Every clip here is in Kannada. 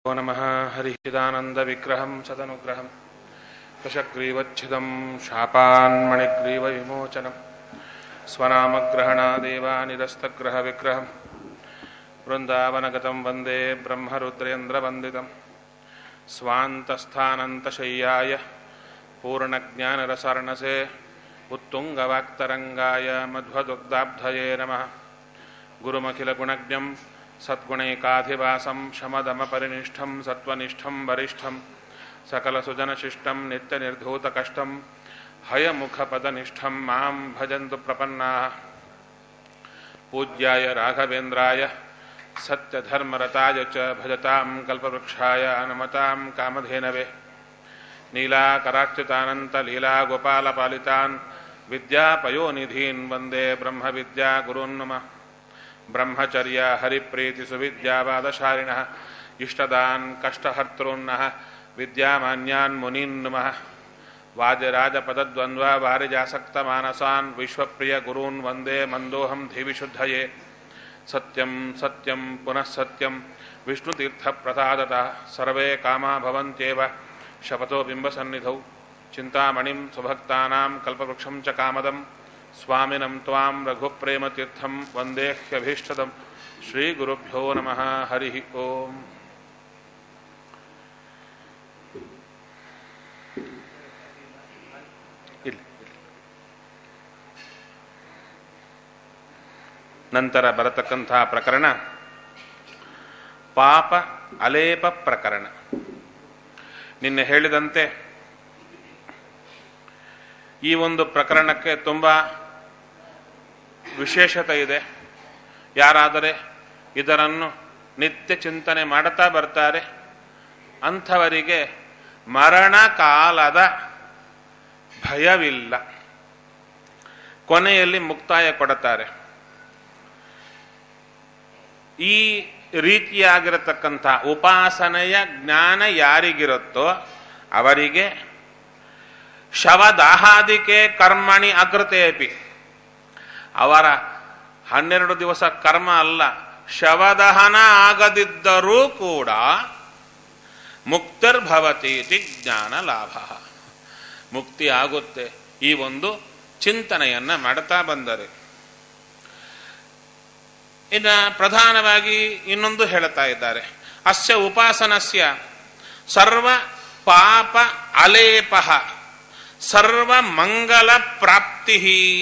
नमः हरिचिदानन्दविग्रहं सदनुग्रहं दशग्रीवच्छिदं शापान्मणिग्रीवविमोचनं स्वनामग्रहणादेवानिरस्तग्रहविग्रहं वृन्दावनगतं वन्दे ब्रह्मरुद्रेन्द्रवन्दितं स्वान्तस्थानन्तशय्याय पूर्णज्ञानरसार्णसे उत्तुङ्गवाक्तरङ्गाय मध्वदुग्धाब्धये नमः। गुरुमखिलगुणज्ञं सद्गुणैकाधिवासं शमदमपरिनिष्ठं सत्त्वनिष्ठं वरिष्ठं सकलसुजनशिष्टं नित्यनिर्धूतकष्टं हयमुखपदनिष्ठं मां भजन्तु प्रपन्नाः। पूज्याय राघवेन्द्राय सत्यधर्मरताय च भजतां कल्पवृक्षाय नमतां कामधेनवे। नीलाकरार्चितानन्तलीलागोपालपालितान् विद्यापयोनिधीन् वन्दे ब्रह्मविद्यागुरून् नमः। ब्रह्मचर्य हरिप्रीतिसुविद्यावादशालिनः इष्टदान् कष्टहर्तॄन्नः विद्यामान्यान् मुनीन् नमः। वाजराजपदद्वन्द्ववारिजासक्तमानसान् विश्वप्रियगुरून् वन्दे मन्दोऽहं धीविशुद्धये। सत्यं सत्यं पुनः सत्यं विष्णुतीर्थप्रसादतः सर्वे कामा भवन्त्येव शपथो बिम्बसन्निधौ। चिन्तामणिं सुभक्तानां कल्पवृक्षं च कामदं स्वामिनं त्वां रघुप्रेमतीर्थं वन्देह्यभीष्टदं। श्रीगुरुभ्यो नमः। हरिः ओम्। ನಂತರ ಬರತಕ್ಕಂಥ ಪ್ರಕರಣ ಪಾಪ ಅಲೇಪ ಪ್ರಕರಣ. ನಿನ್ನೆ ಹೇಳಿದಂತೆ ಈ ಒಂದು ಪ್ರಕರಣಕ್ಕೆ ತುಂಬ ವಿಶೇಷತೆ ಇದೆ. ಯಾರಾದರೆ ಇದರನ್ನು ನಿತ್ಯ ಚಿಂತನೆ ಮಾಡುತ್ತಾ ಬರ್ತಾರೆ ಅಂಥವರಿಗೆ ಮರಣ ಕಾಲದ ಭಯವಿಲ್ಲ. ಕೊನೆಯಲ್ಲಿ ಮುಕ್ತಾಯ ಕೊಡುತ್ತಾರೆ. ಈ ರೀತಿಯಾಗಿರತಕ್ಕಂಥ ಉಪಾಸನೆಯ ಜ್ಞಾನ ಯಾರಿಗಿರುತ್ತೋ ಅವರಿಗೆ ಶವದಾಹಾದಿಕೆ ಕರ್ಮಣಿ ಅಗ್ರತೇಪಿ, ಅವರ 12 ದಿವಸ ಕರ್ಮ ಅಲ್ಲ, ಶವದಹನ ಆಗದಿದ್ದರೂ ಕೂಡ ಮುಕ್ತಿರ್ಭವತೀತಿ ಜ್ಞಾನ ಲಾಭ, ಮುಕ್ತಿ ಆಗುತ್ತೆ ಈ ಒಂದು ಚಿಂತನೆಯನ್ನ ಮಾಡ್ತಾ ಬಂದರೆ. ಇನ್ನು ಪ್ರಧಾನವಾಗಿ ಇನ್ನೊಂದು ಹೇಳ್ತಾ ಇದ್ದಾರೆ. ಅಸ್ಯ ಉಪಾಸನಸ್ಯ ಸರ್ವ ಪಾಪ ಅಲೇಪ ಸರ್ವ ಮಂಗಲ ಪ್ರಾಪ್ತಿ,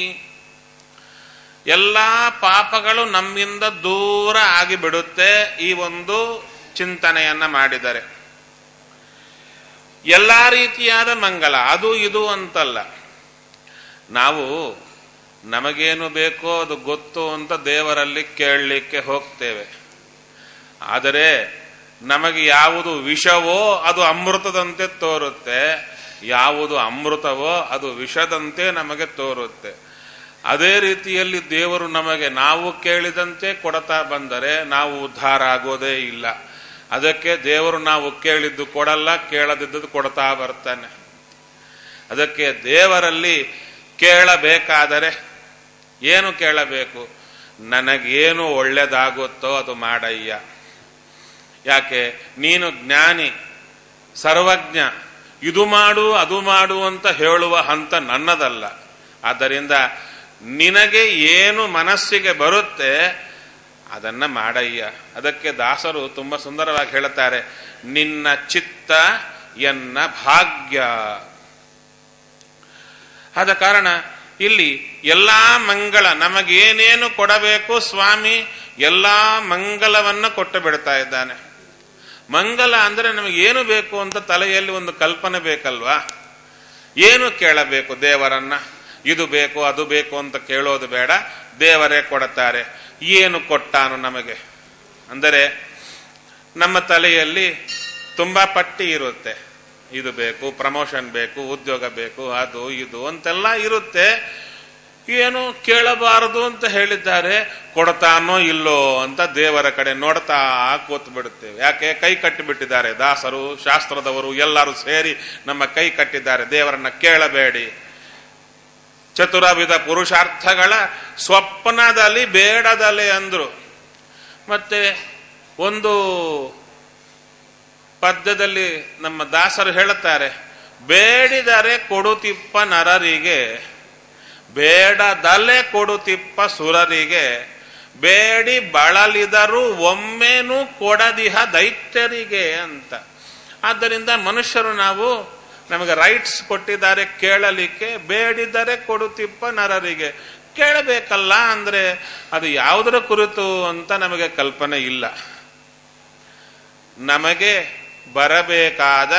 ಎಲ್ಲ ಪಾಪಗಳು ನಮ್ಮಿಂದ ದೂರ ಆಗಿಬಿಡುತ್ತೆ ಈ ಒಂದು ಚಿಂತನೆಯನ್ನ ಮಾಡಿದರೆ. ಎಲ್ಲ ರೀತಿಯಾದ ಮಂಗಲ, ಅದು ಇದು ಅಂತಲ್ಲ. ನಾವು ನಮಗೇನು ಬೇಕೋ ಅದು ಗೊತ್ತು ಅಂತ ದೇವರಲ್ಲಿ ಕೇಳಲಿಕ್ಕೆ ಹೋಗ್ತೇವೆ. ಆದರೆ ನಮಗೆ ಯಾವುದು ವಿಷವೋ ಅದು ಅಮೃತದಂತೆ ತೋರುತ್ತೆ, ಯಾವುದು ಅಮೃತವೋ ಅದು ವಿಷದಂತೆ ನಮಗೆ ತೋರುತ್ತೆ. ಅದೇ ರೀತಿಯಲ್ಲಿ ದೇವರು ನಮಗೆ ನಾವು ಕೇಳಿದಂತೆ ಕೊಡ್ತಾ ಬಂದರೆ ನಾವು ಉದ್ಧಾರ ಆಗೋದೇ ಇಲ್ಲ. ಅದಕ್ಕೆ ದೇವರು ನಾವು ಕೇಳಿದ್ದು ಕೊಡಲ್ಲ, ಕೇಳದಿದ್ದದ್ದು ಕೊಡ್ತಾ ಬರ್ತಾನೆ. ಅದಕ್ಕೆ ದೇವರಲ್ಲಿ ಕೇಳಬೇಕಾದರೆ ಏನು ಕೇಳಬೇಕು? ನನಗೇನು ಒಳ್ಳೆದಾಗುತ್ತೋ ಅದು ಮಾಡಯ್ಯ. ಯಾಕೆ? ನೀನು ಜ್ಞಾನಿ, ಸರ್ವಜ್ಞ, ಇದು ಮಾಡು ಅದು ಮಾಡು ಅಂತ ಹೇಳುವ ಹಂತ ನನ್ನದಲ್ಲ. ಆದ್ದರಿಂದ ನಿನಗೆ ಏನು ಮನಸ್ಸಿಗೆ ಬರುತ್ತೆ ಅದನ್ನ ಮಾಡಯ್ಯ. ಅದಕ್ಕೆ ದಾಸರು ತುಂಬ ಸುಂದರವಾಗಿ ಹೇಳುತ್ತಾರೆ, ನಿನ್ನ ಚಿತ್ತ ಎನ್ನ ಭಾಗ್ಯ. ಆದ ಕಾರಣ ಇಲ್ಲಿ ಎಲ್ಲಾ ಮಂಗಳ, ನಮಗೇನೇನು ಕೊಡಬೇಕು ಸ್ವಾಮಿ ಎಲ್ಲಾ ಮಂಗಲವನ್ನು ಕೊಟ್ಟು ಬಿಡ್ತಾ ಇದ್ದಾನೆ. ಮಂಗಲ ಅಂದರೆ ನಮಗೇನು ಬೇಕು ಅಂತ ತಲೆಯಲ್ಲಿ ಒಂದು ಕಲ್ಪನೆ ಬೇಕಲ್ವಾ? ಏನು ಕೇಳಬೇಕು ದೇವರನ್ನ? ಇದು ಬೇಕು ಅದು ಬೇಕು ಅಂತ ಕೇಳೋದು ಬೇಡ, ದೇವರೇ ಕೊಡುತ್ತಾರೆ. ಏನು ಕೊಟ್ಟಾನು ನಮಗೆ ಅಂದರೆ ನಮ್ಮ ತಲೆಯಲ್ಲಿ ತುಂಬಾ ಪಟ್ಟಿ ಇರುತ್ತೆ. ಇದು ಬೇಕು, ಪ್ರಮೋಷನ್ ಬೇಕು, ಉದ್ಯೋಗ ಬೇಕು, ಅದು ಇದು ಅಂತೆಲ್ಲ ಇರುತ್ತೆ. ಏನು ಕೇಳಬಾರದು ಅಂತ ಹೇಳಿದ್ದಾರೆ, ಕೊಡ್ತಾನೋ ಇಲ್ಲೋ ಅಂತ ದೇವರ ಕಡೆ ನೋಡ್ತಾ ಕೂತು ಬಿಡುತ್ತೇವೆ. ಯಾಕೆ? ಕೈ ಕಟ್ಟಿಬಿಟ್ಟಿದ್ದಾರೆ ದಾಸರು, ಶಾಸ್ತ್ರದವರು ಎಲ್ಲರೂ ಸೇರಿ ನಮ್ಮ ಕೈ ಕಟ್ಟಿದ್ದಾರೆ. ದೇವರನ್ನ ಕೇಳಬೇಡಿ, ಚತುರವಿಧ ಪುರುಷಾರ್ಥಗಳ ಸ್ವಪ್ನದಲ್ಲಿ ಬೇಡದಲೆ ಅಂದ್ರು. ಮತ್ತೆ ಒಂದು ಪದ್ಯದಲ್ಲಿ ನಮ್ಮ ದಾಸರು ಹೇಳುತ್ತಾರೆ, ಬೇಡಿದರೆ ಕೊಡುತಿಪ್ಪ ನರರಿಗೆ, ಬೇಡದಲೆ ಕೊಡುತಿಪ್ಪ ಸುರರಿಗೆ, ಬೇಡಿ ಬಳಲಿದರು ಒಮ್ಮೆನೂ ಕೊಡದಿಹ ದೈತ್ಯರಿಗೆ ಅಂತ. ಆದ್ದರಿಂದ ಮನುಷ್ಯರು ನಮಗೆ ರೈಟ್ಸ್ ಕೊಟ್ಟಿದ್ದಾರೆ ಕೇಳಲಿಕ್ಕೆ, ಬೇಡಿದರೆ ಕೊಡುತಿಪ್ಪ ನರರಿಗೆ. ಕೇಳಬೇಕಲ್ಲ ಅಂದ್ರೆ ಅದು ಯಾವುದರ ಕುರಿತು ಅಂತ ನಮಗೆ ಕಲ್ಪನೆ ಇಲ್ಲ. ನಮಗೆ ಬರಬೇಕಾದ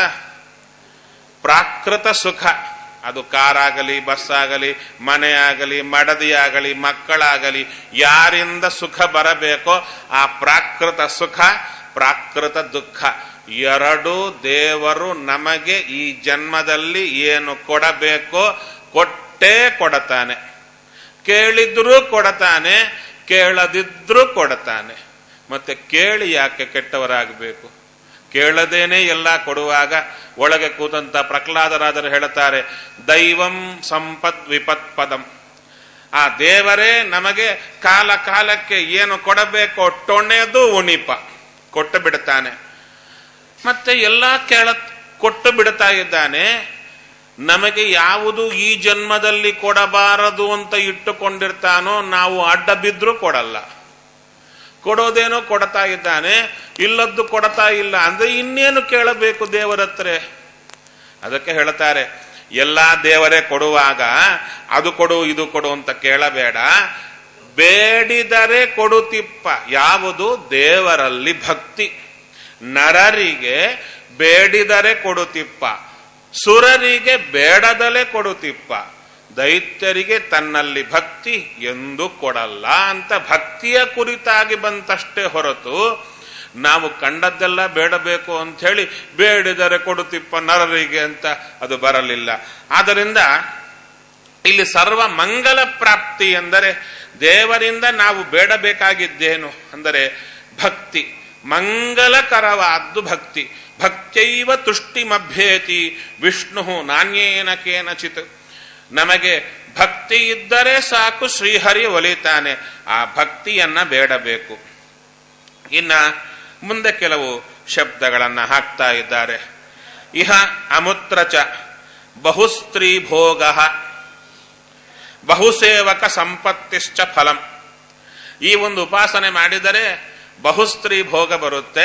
ಪ್ರಾಕೃತ ಸುಖ, ಅದು ಕಾರಾಗಲಿ, ಬಸ್ಸಾಗಲಿ, ಮನೆ ಆಗಲಿ, ಮಡದಿಯಾಗಲಿ, ಮಕ್ಕಳಾಗಲಿ, ಯಾರಿಂದ ಸುಖ ಬರಬೇಕೋ ಆ ಪ್ರಾಕೃತ ಸುಖ, ಪ್ರಾಕೃತ ದುಃಖ ಎರಡೂ ದೇವರು ನಮಗೆ ಈ ಜನ್ಮದಲ್ಲಿ ಏನು ಕೊಡಬೇಕೋ ಕೊಟ್ಟೇ ಕೊಡತಾನೆ. ಕೇಳಿದ್ರೂ ಕೊಡತಾನೆ, ಕೇಳದಿದ್ರೂ ಕೊಡತಾನೆ. ಮತ್ತೆ ಕೇಳಿ ಯಾಕೆ ಕೆಟ್ಟವರಾಗಬೇಕು? ಕೇಳದೇನೆ ಎಲ್ಲ ಕೊಡುವಾಗ ಒಳಗೆ ಕೂತಂತ ಪ್ರಹ್ಲಾದರಾದರು ಹೇಳುತ್ತಾರೆ, ದೈವಂ ಸಂಪತ್ ವಿಪತ್ಪದಂ. ಆ ದೇವರೇ ನಮಗೆ ಕಾಲ ಕಾಲಕ್ಕೆ ಏನು ಕೊಡಬೇಕೋ ಟೊಣೆದು ಉಣಿಪ ಕೊಟ್ಟು ಬಿಡುತ್ತಾನೆ. ಮತ್ತೆ ಎಲ್ಲ ಕೊಟ್ಟು ಬಿಡ್ತಾ ಇದ್ದಾನೆ. ನಮಗೆ ಯಾವುದು ಈ ಜನ್ಮದಲ್ಲಿ ಕೊಡಬಾರದು ಅಂತ ಇಟ್ಟುಕೊಂಡಿರ್ತಾನೋ ನಾವು ಅಡ್ಡ ಬಿದ್ರೂ ಕೊಡಲ್ಲ. ಕೊಡೋದೇನೋ ಕೊಡ್ತಾ ಇದ್ದಾನೆ, ಇಲ್ಲದ್ದು ಕೊಡ್ತಾ ಇಲ್ಲ ಅಂದ್ರೆ ಇನ್ನೇನು ಕೇಳಬೇಕು ದೇವರ ಹತ್ರ? ಅದಕ್ಕೆ ಹೇಳ್ತಾರೆ, ಎಲ್ಲಾ ದೇವರೇ ಕೊಡುವಾಗ ಅದು ಕೊಡು ಇದು ಕೊಡು ಅಂತ ಕೇಳಬೇಡ. ಬೇಡಿದರೆ ಕೊಡುತಿಪ್ಪ. ಯಾವುದು? ದೇವರಲ್ಲಿ ಭಕ್ತಿ. ನರರಿಗೆ ಬೇಡಿದರೆ ಕೊಡುತಿಪ್ಪ, ಸುರರಿಗೆ ಬೇಡದಲೆ ಕೊಡುತಿಪ್ಪ, ದೈತ್ಯರಿಗೆ ತನ್ನಲ್ಲಿ ಭಕ್ತಿ ಎಂದು ಕೊಡಲ್ಲ ಅಂತ ಭಕ್ತಿಯ ಕುರಿತಾಗಿ ಬಂತಷ್ಟೇ ಹೊರತು ನಾವು ಕಂಡದ್ದೆಲ್ಲ ಬೇಡಬೇಕು ಅಂತ ಹೇಳಿ ಬೇಡಿದರೆ ಕೊಡುತಿಪ್ಪ ನರರಿಗೆ ಅಂತ ಅದು ಬರಲಿಲ್ಲ. ಆದ್ದರಿಂದ ಇಲ್ಲಿ ಸರ್ವ ಮಂಗಲ ಪ್ರಾಪ್ತಿ ಎಂದರೆ ದೇವರಿಂದ ನಾವು ಬೇಡಬೇಕಾಗಿದ್ದೇನು ಅಂದರೆ ಭಕ್ತಿ. ಮಂಗಲಕರವಾದ್ದು ಭಕ್ತಿ. ಭಕ್ತೈವ ತುಷ್ಟಿಮಭ್ಯೇತಿ ವಿಷ್ಣು ನಾಣ್ಯೇನ ಕೇನಚಿತ್. ನಮಗೆ ಭಕ್ತಿ ಇದ್ದರೆ ಸಾಕು, ಶ್ರೀಹರಿ ಒಲಿತಾನೆ. ಆ ಭಕ್ತಿಯನ್ನ ಬೇಡಬೇಕು. ಇನ್ನ ಮುಂದೆ ಕೆಲವು ಶಬ್ದಗಳನ್ನ ಹಾಕ್ತಾ ಇದ್ದಾರೆ. ಇಹ ಅಮುತ್ರಚ ಬಹುಸ್ತ್ರೀ ಭೋಗ ಬಹುಸೇವಕ ಸಂಪತ್ತಿಶ್ಚ ಫಲಂ. ಈ ಒಂದು ಉಪಾಸನೆ ಮಾಡಿದರೆ ಬಹುಸ್ತ್ರೀ ಭೋಗ ಬರುತ್ತೆ,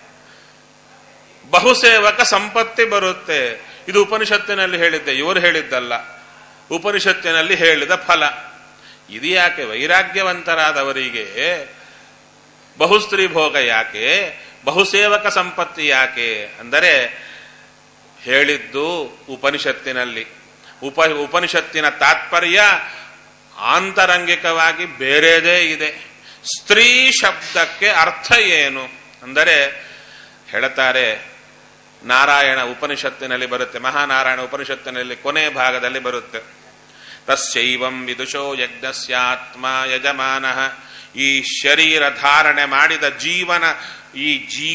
ಬಹುಸೇವಕ ಸಂಪತ್ತಿ ಬರುತ್ತೆ. ಇದು ಉಪನಿಷತ್ತಿನಲ್ಲಿ ಹೇಳಿದ್ದೆ, ಇವರು ಹೇಳಿದ್ದಲ್ಲ, ಉಪನಿಷತ್ತಿನಲ್ಲಿ ಹೇಳಿದ ಫಲ. ಇದು ಯಾಕೆ ವೈರಾಗ್ಯವಂತರಾದವರಿಗೆ ಬಹುಸ್ತ್ರೀ ಭೋಗ ಯಾಕೆ, ಬಹುಸೇವಕ ಸಂಪತ್ತಿ ಯಾಕೆ ಅಂದರೆ ಹೇಳಿದ್ದು ಉಪನಿಷತ್ತಿನಲ್ಲಿ. ಉಪನಿಷತ್ತಿನ ತಾತ್ಪರ್ಯ ಆಂತರಂಗಿಕವಾಗಿ ಬೇರೆದೇ ಇದೆ. ಸ್ತ್ರೀ ಶಬ್ದಕ್ಕೆ ಅರ್ಥ ಏನು ಅಂದರೆ ಹೇಳ್ತಾರೆ, ನಾರಾಯಣ ಉಪನಿಷತ್ತಿನಲ್ಲಿ ಬರುತ್ತೆ, ಮಹಾನಾರಾಯಣ ಉಪನಿಷತ್ತಿನಲ್ಲಿ ಕೊನೆ ಭಾಗದಲ್ಲಿ ಬರುತ್ತೆ. ತಸ್ಯೈವಂ ವಿದುಷೋ ಯಜ್ಞಸ್ಯಾತ್ಮ ಯಜಮಾನಃ. ಈ ಶರೀರ ಧಾರಣೆ ಮಾಡಿದ ಜೀವನ, ಈ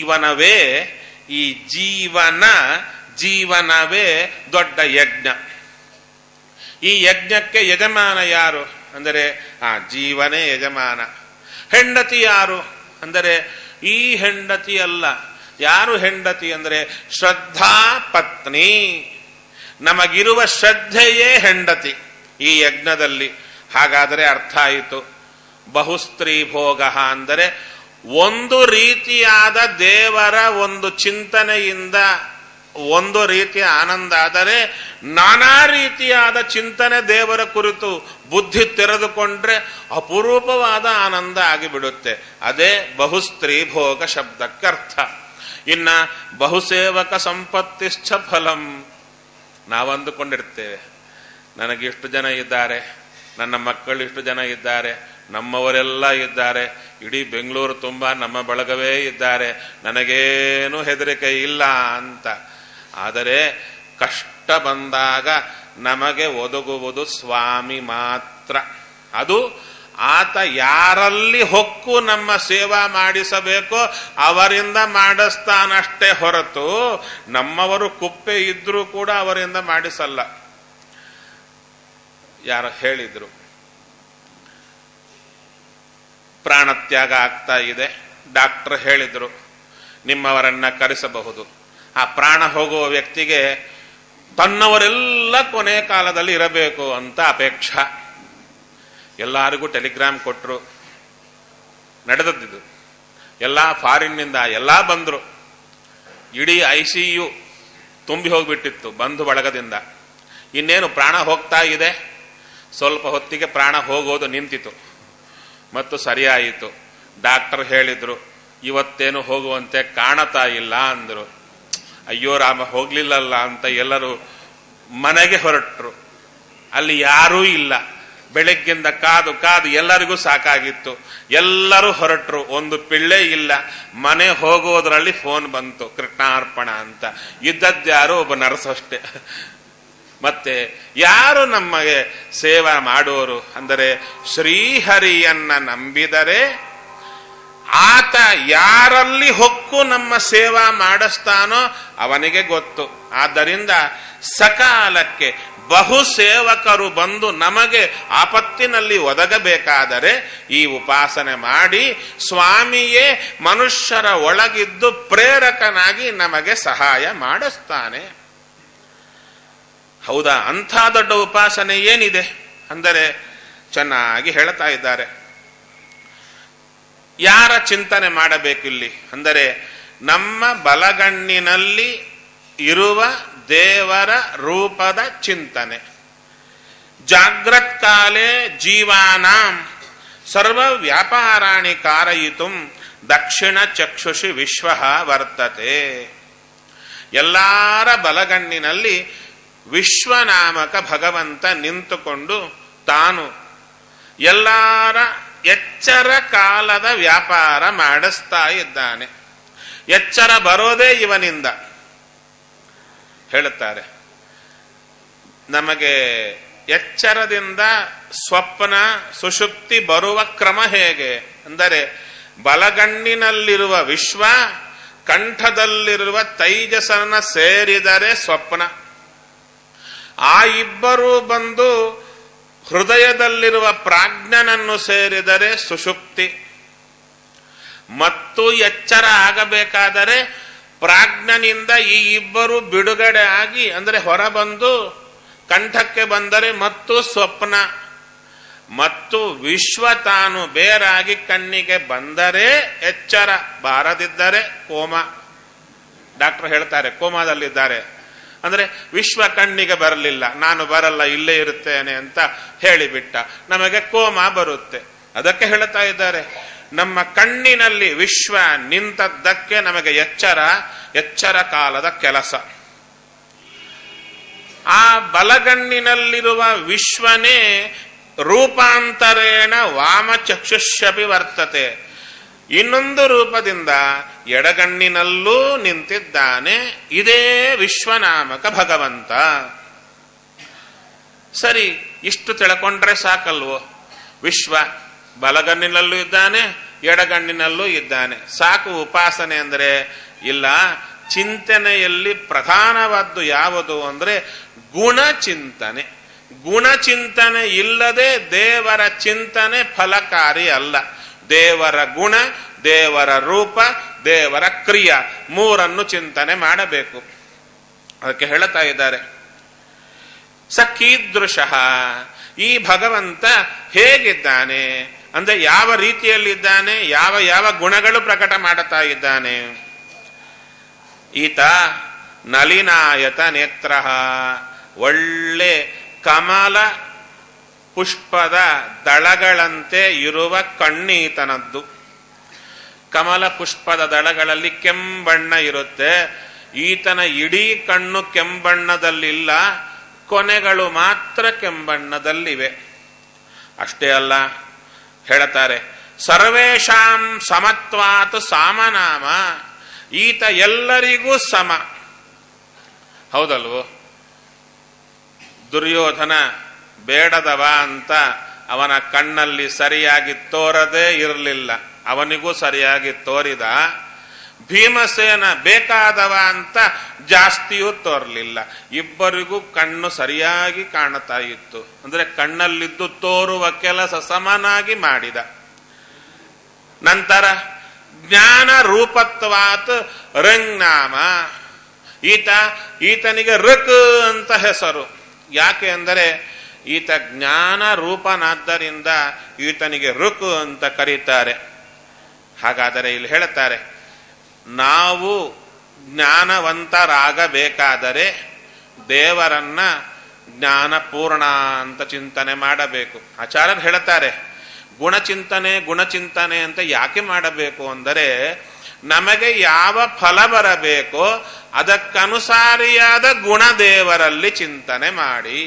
ಜೀವನವೇ ದೊಡ್ಡ ಯಜ್ಞ. ಈ ಯಜ್ಞಕ್ಕೆ ಯಜಮಾನ ಯಾರು ಅಂದರೆ ಆ ಜೀವನೇ ಯಜಮಾನ. ಹೆಂಡತಿ ಯಾರು ಅಂದರೆ ಈ ಹೆಂಡತಿ ಅಲ್ಲ. ಯಾರು ಹೆಂಡತಿ ಅಂದರೆ ಶ್ರದ್ಧಾ ಪತ್ನಿ. ನಮಗಿರುವ ಶ್ರದ್ಧೆಯೇ ಹೆಂಡತಿ ಈ ಯಜ್ಞದಲ್ಲಿ. ಹಾಗಾದರೆ ಅರ್ಥ ಆಯಿತು. ಬಹುಸ್ತ್ರೀ ಭೋಗ ಅಂದರೆ ಒಂದು ರೀತಿಯಾದ ದೇವರ ಒಂದು ಚಿಂತನೆಯಿಂದ ಒಂದು ರೀತಿಯ ಆನಂದ ಆದರೆ, ನಾನಾ ರೀತಿಯಾದ ಚಿಂತನೆ ದೇವರ ಕುರಿತು ಬುದ್ಧಿ ತೆರೆದುಕೊಂಡ್ರೆ ಅಪರೂಪವಾದ ಆನಂದ ಆಗಿಬಿಡುತ್ತೆ. ಅದೇ ಬಹುಸ್ತ್ರೀ ಭೋಗ ಶಬ್ದಕ್ಕರ್ಥ. ಇನ್ನ ಬಹುಸೇವಕ ಸಂಪತ್ತಿಶ್ಚ ಫಲಂ. ನಾವು ಅಂದುಕೊಂಡಿರ್ತೇವೆ, ನನಗಿಷ್ಟು ಜನ ಇದ್ದಾರೆ, ನನ್ನ ಮಕ್ಕಳು ಇಷ್ಟು ಜನ ಇದ್ದಾರೆ, ನಮ್ಮವರೆಲ್ಲ ಇದ್ದಾರೆ, ಇಡೀ ಬೆಂಗಳೂರು ತುಂಬ ನಮ್ಮ ಬಳಗವೇ ಇದ್ದಾರೆ, ನನಗೇನು ಹೆದರಿಕೆ ಇಲ್ಲ ಅಂತ. ಆದರೆ ಕಷ್ಟ ಬಂದಾಗ ನಮಗೆ ಒದಗುವುದು ಸ್ವಾಮಿ ಮಾತ್ರ. ಅದು ಆತ ಯಾರಲ್ಲಿ ಹೊಕ್ಕು ನಮ್ಮ ಸೇವಾ ಮಾಡಿಸಬೇಕೋ ಅವರಿಂದ ಮಾಡಿಸ್ತಾನಷ್ಟೇ ಹೊರತು ನಮ್ಮವರು ಕುಪ್ಪೆ ಇದ್ರೂ ಕೂಡ ಅವರಿಂದ ಮಾಡಿಸಲ್ಲ. ಯಾರು ಹೇಳಿದ್ರು, ಪ್ರಾಣತ್ಯಾಗ ಆಗ್ತಾ ಇದೆ, ಡಾಕ್ಟರ್ ಹೇಳಿದ್ರು ನಿಮ್ಮವರನ್ನ ಕರೆಸಬಹುದು. ಆ ಪ್ರಾಣ ಹೋಗುವ ವ್ಯಕ್ತಿಗೆ ತನ್ನವರೆಲ್ಲ ಕೊನೆ ಕಾಲದಲ್ಲಿ ಇರಬೇಕು ಅಂತ ಅಪೇಕ್ಷೆ. ಎಲ್ಲರಿಗೂ ಟೆಲಿಗ್ರಾಮ್ ಕೊಟ್ಟರು. ನಡೆದದ್ದು ಎಲ್ಲ ಫಾರಿನ್ನಿಂದ ಎಲ್ಲ ಬಂದರು. ಇಡೀ ICU ತುಂಬಿ ಹೋಗ್ಬಿಟ್ಟಿತ್ತು ಬಂಧು ಬಳಗದಿಂದ. ಇನ್ನೇನು ಪ್ರಾಣ ಹೋಗ್ತಾ ಇದೆ. ಸ್ವಲ್ಪ ಹೊತ್ತಿಗೆ ಪ್ರಾಣ ಹೋಗೋದು ನಿಂತಿತು ಮತ್ತು ಸರಿಯಾಯಿತು. ಡಾಕ್ಟರ್ ಹೇಳಿದ್ರು, ಇವತ್ತೇನು ಹೋಗುವಂತೆ ಕಾಣತಾ ಇಲ್ಲ ಅಂದರು. ಅಯ್ಯೋ ರಾಮ, ಹೋಗ್ಲಿಲ್ಲಲ್ಲ ಅಂತ ಎಲ್ಲರೂ ಮನೆಗೆ ಹೊರಟರು. ಅಲ್ಲಿ ಯಾರೂ ಇಲ್ಲ. ಬೆಳಗ್ಗಿಂದ ಕಾದು ಕಾದು ಎಲ್ಲರಿಗೂ ಸಾಕಾಗಿತ್ತು. ಎಲ್ಲರೂ ಹೊರಟರು. ಒಂದು ಪಿಳ್ಳೆ ಇಲ್ಲ. ಮನೆ ಹೋಗೋದ್ರಲ್ಲಿ ಫೋನ್ ಬಂತು, ಕೃಷ್ಣಾರ್ಪಣ ಅಂತ. ಇದ್ದದ್ಯಾರು ಒಬ್ಬ ನರ್ಸ್ ಅಷ್ಟೇ. ಮತ್ತೆ ಯಾರು ನಮಗೆ ಸೇವಾ ಮಾಡೋರು ಅಂದರೆ ಶ್ರೀಹರಿಯನ್ನ ನಂಬಿದರೆ ಆತ ಯಾರಲ್ಲಿ ಹೊಕ್ಕು ನಮ್ಮ ಸೇವಾ ಮಾಡಿಸ್ತಾನೋ ಅವನಿಗೆ ಗೊತ್ತು. ಆದ್ದರಿಂದ ಸಕಾಲಕ್ಕೆ ಬಹು ಸೇವಕರು ಬಂದು ನಮಗೆ ಆಪತ್ತಿನಲ್ಲಿ ಒದಗಬೇಕಾದರೆ ಈ ಉಪಾಸನೆ ಮಾಡಿ ಸ್ವಾಮಿಯೇ ಮನುಷ್ಯರ ಒಳಗಿದ್ದು ಪ್ರೇರಕನಾಗಿ ನಮಗೆ ಸಹಾಯ ಮಾಡಿಸ್ತಾನೆ. ಹೌದಾ? ಅಂಥ ದೊಡ್ಡ ಉಪಾಸನೆ ಏನಿದೆ ಅಂದರೆ ಚೆನ್ನಾಗಿ ಹೇಳ್ತಾ ಇದ್ದಾರೆ. ಯಾರ ಚಿಂತನೆ ಮಾಡಬೇಕಿಲ್ಲಿ ಅಂದರೆ ನಮ್ಮ ಬಲಗಣ್ಣಿನಲ್ಲಿ ಇರುವ ದೇವರ ರೂಪದ ಚಿಂತನೆ. ಜಾಗ್ರತ್ ಕಾಲೇ ಜೀವಾನಾಂ ಸರ್ವ ವ್ಯಾಪಾರಾಣಿ ಕಾರಯಿತುಂ ದಕ್ಷಿಣ ಚಕ್ಷುಷಿ ವಿಶ್ವ ವರ್ತತೆ. ಎಲ್ಲರ ಬಲಗಣ್ಣಿನಲ್ಲಿ ವಿಶ್ವನಾಮಕ ಭಗವಂತ ನಿಂತುಕೊಂಡು ತಾನು ಎಲ್ಲರ ಎಚ್ಚರ ಕಾಲದ ವ್ಯಾಪಾರ ಮಾಡಿಸ್ತಾ ಇದ್ದಾನೆ. ಎಚ್ಚರ ಬರೋದೇ ಇವನಿಂದ. ಹೇಳುತ್ತಾರೆ, ನಮಗೆ ಎಚ್ಚರದಿಂದ ಸ್ವಪ್ನ ಸುಷುಪ್ತಿ ಬರುವ ಕ್ರಮ ಹೇಗೆ ಅಂದರೆ ಬಲಗಣ್ಣಿನಲ್ಲಿರುವ ವಿಶ್ವ ಕಂಠದಲ್ಲಿರುವ ತೈಜಸನ ಸೇರಿದರೆ ಸ್ವಪ್ನ. ಆ ಇಬ್ಬರು ಬಂದು ಹೃದಯದಲ್ಲಿರುವ ಪ್ರಾಜ್ಞನನ್ನು ಸೇರಿದರೆ ಸುಷುಪ್ತಿ. ಮತ್ತು ಎಚ್ಚರ ಆಗಬೇಕಾದರೆ ಪ್ರಾಜ್ಞನಿಂದ ಈ ಇಬ್ಬರು ಬಿಡುಗಡೆ ಆಗಿ ಅಂದರೆ ಹೊರಬಂದು ಕಂಠಕ್ಕೆ ಬಂದರೆ ಮತ್ತು ಸ್ವಪ್ನ. ಮತ್ತು ವಿಶ್ವ ತಾನು ಬೇರಾಗಿ ಕಣ್ಣಿಗೆ ಬಂದರೆ ಎಚ್ಚರ, ಬಾರದಿದ್ದರೆ ಕೋಮಾ. ಡಾಕ್ಟರ್ ಹೇಳ್ತಾರೆ ಕೋಮಾದಲ್ಲಿದ್ದಾರೆ ಅಂದರೆ ವಿಶ್ವ ಕಣ್ಣಿಗೆ ಬರಲಿಲ್ಲ, ನಾನು ಬರಲ್ಲ ಇಲ್ಲೇ ಇರುತ್ತೇನೆ ಅಂತ ಹೇಳಿಬಿಟ್ಟ, ನಮಗೆ ಕೋಮಾ ಬರುತ್ತೆ. ಅದಕ್ಕೆ ಹೇಳ್ತಾ ಇದ್ದಾರೆ ನಮ್ಮ ಕಣ್ಣಿನಲ್ಲಿ ವಿಶ್ವ ನಿಂತದ್ದಕ್ಕೆ ನಮಗೆ ಎಚ್ಚರ ಕಾಲದ ಕೆಲಸ. ಆ ಬಲಗಣ್ಣಿನಲ್ಲಿರುವ ವಿಶ್ವನೇ ರೂಪಾಂತರೇಣ ವಾಮಚಕ್ಷುಷ್ಯಪಿ ವರ್ತತೆ. ಇನ್ನೊಂದು ರೂಪದಿಂದ ಎಡಗಣ್ಣಿನಲ್ಲೂ ನಿಂತಿದ್ದಾನೆ. ಇದೇ ವಿಶ್ವನಾಮಕ ಭಗವಂತ. ಸರಿ, ಇಷ್ಟು ತಿಳ್ಕೊಂಡ್ರೆ ಸಾಕಲ್ವೋ? ವಿಶ್ವ ಬಲಗಣ್ಣಿನಲ್ಲೂ ಇದ್ದಾನೆ, ಎಡಗಣ್ಣಿನಲ್ಲೂ ಇದ್ದಾನೆ, ಸಾಕು ಉಪಾಸನೆ ಅಂದರೆ? ಇಲ್ಲ, ಚಿಂತನೆಯಲ್ಲಿ ಪ್ರಧಾನವಾದ್ದು ಯಾವುದು ಅಂದರೆ ಗುಣಚಿಂತನೆ. ಗುಣಚಿಂತನೆ ಇಲ್ಲದೆ ದೇವರ ಚಿಂತನೆ ಫಲಕಾರಿ ಅಲ್ಲ. ದೇವರ ಗುಣ, ದೇವರ ರೂಪ, ದೇವರ ಕ್ರಿಯಾ ಮೂರನ್ನು ಚಿಂತನೆ ಮಾಡಬೇಕು. ಅದಕ್ಕೆ ಹೇಳ್ತಾ ಇದ್ದಾರೆ ಸಕೀದೃಶಃ, ಈ ಭಗವಂತ ಹೇಗಿದ್ದಾನೆ ಅಂದ್ರೆ ಯಾವ ರೀತಿಯಲ್ಲಿದ್ದಾನೆ, ಯಾವ ಯಾವ ಗುಣಗಳು ಪ್ರಕಟ ಮಾಡುತ್ತಾ ಇದ್ದಾನೆ. ಈತ ನಲಿನಾಯತ ನೇತ್ರ, ಒಳ್ಳೆ ಕಮಲ ಪುಷ್ಪದ ದಳಗಳಂತೆ ಇರುವ ಕಣ್ಣೀತನದ್ದು. ಕಮಲ ಪುಷ್ಪದ ದಳಗಳಲ್ಲಿ ಕೆಂಬಣ್ಣ ಇರುತ್ತೆ. ಈತನ ಇಡೀ ಕಣ್ಣು ಕೆಂಬಣ್ಣದಲ್ಲಿಲ್ಲ, ಕೊನೆಗಳು ಮಾತ್ರ ಕೆಂಬಣ್ಣದಲ್ಲಿವೆ. ಅಷ್ಟೇ ಅಲ್ಲ, ಹೇಳುತ್ತಾರೆ ಸರ್ವೇಷಾಂ ಸಮತ್ವಾತ್ ಸಾಮನಾಮ, ಈತ ಎಲ್ಲರಿಗೂ ಸಮ. ಹೌದಲ್ವೋ? ದುರ್ಯೋಧನ ಬೇಡದವ ಅಂತ ಅವನ ಕಣ್ಣಲ್ಲಿ ಸರಿಯಾಗಿ ತೋರದೇ ಇರಲಿಲ್ಲ, ಅವನಿಗೂ ಸರಿಯಾಗಿ ತೋರಿದ. ಭೀಮಸೇನ ಬೇಕಾದವ ಅಂತ ಜಾಸ್ತಿಯೂ ತೋರಲಿಲ್ಲ, ಇಬ್ಬರಿಗೂ ಕಣ್ಣು ಸರಿಯಾಗಿ ಕಾಣುತ್ತಾ ಇತ್ತು. ಅಂದ್ರೆ ಕಣ್ಣಲ್ಲಿದ್ದು ತೋರುವ ಕೆಲಸ ಸಮನಾಗಿ ಮಾಡಿದ. ನಂತರ ಜ್ಞಾನ ರೂಪತ್ವಾತ್ ರಂಗ್ನಾಮ, ಈತನಿಗೆ ಋಕ್ ಅಂತ ಹೆಸರು. ಯಾಕೆ ಅಂದರೆ ಈತ ಜ್ಞಾನ ರೂಪನಾದ್ದರಿಂದ ಈತನಿಗೆ ಋಕ್ ಅಂತ ಕರೀತಾರೆ. ಹಾಗಾದರೆ ಇಲ್ಲಿ ಹೇಳುತ್ತಾರೆ, ನಾವು ಜ್ಞಾನವಂತರಾಗಬೇಕಾದರೆ ದೇವರನ್ನ ಜ್ಞಾನಪೂರ್ಣ ಅಂತ ಚಿಂತನೆ ಮಾಡಬೇಕು. ಆಚಾರ್ಯರು ಹೇಳುತ್ತಾರೆ, ಗುಣಚಿಂತನೆ ಅಂತ ಯಾಕೆ ಮಾಡಬೇಕು ಅಂದರೆ, ನಮಗೆ ಯಾವ ಫಲ ಬರಬೇಕೋ ಅದಕ್ಕನುಸಾರಿಯಾದ ಗುಣದೇವರಲ್ಲಿ ಚಿಂತನೆ ಮಾಡಿ.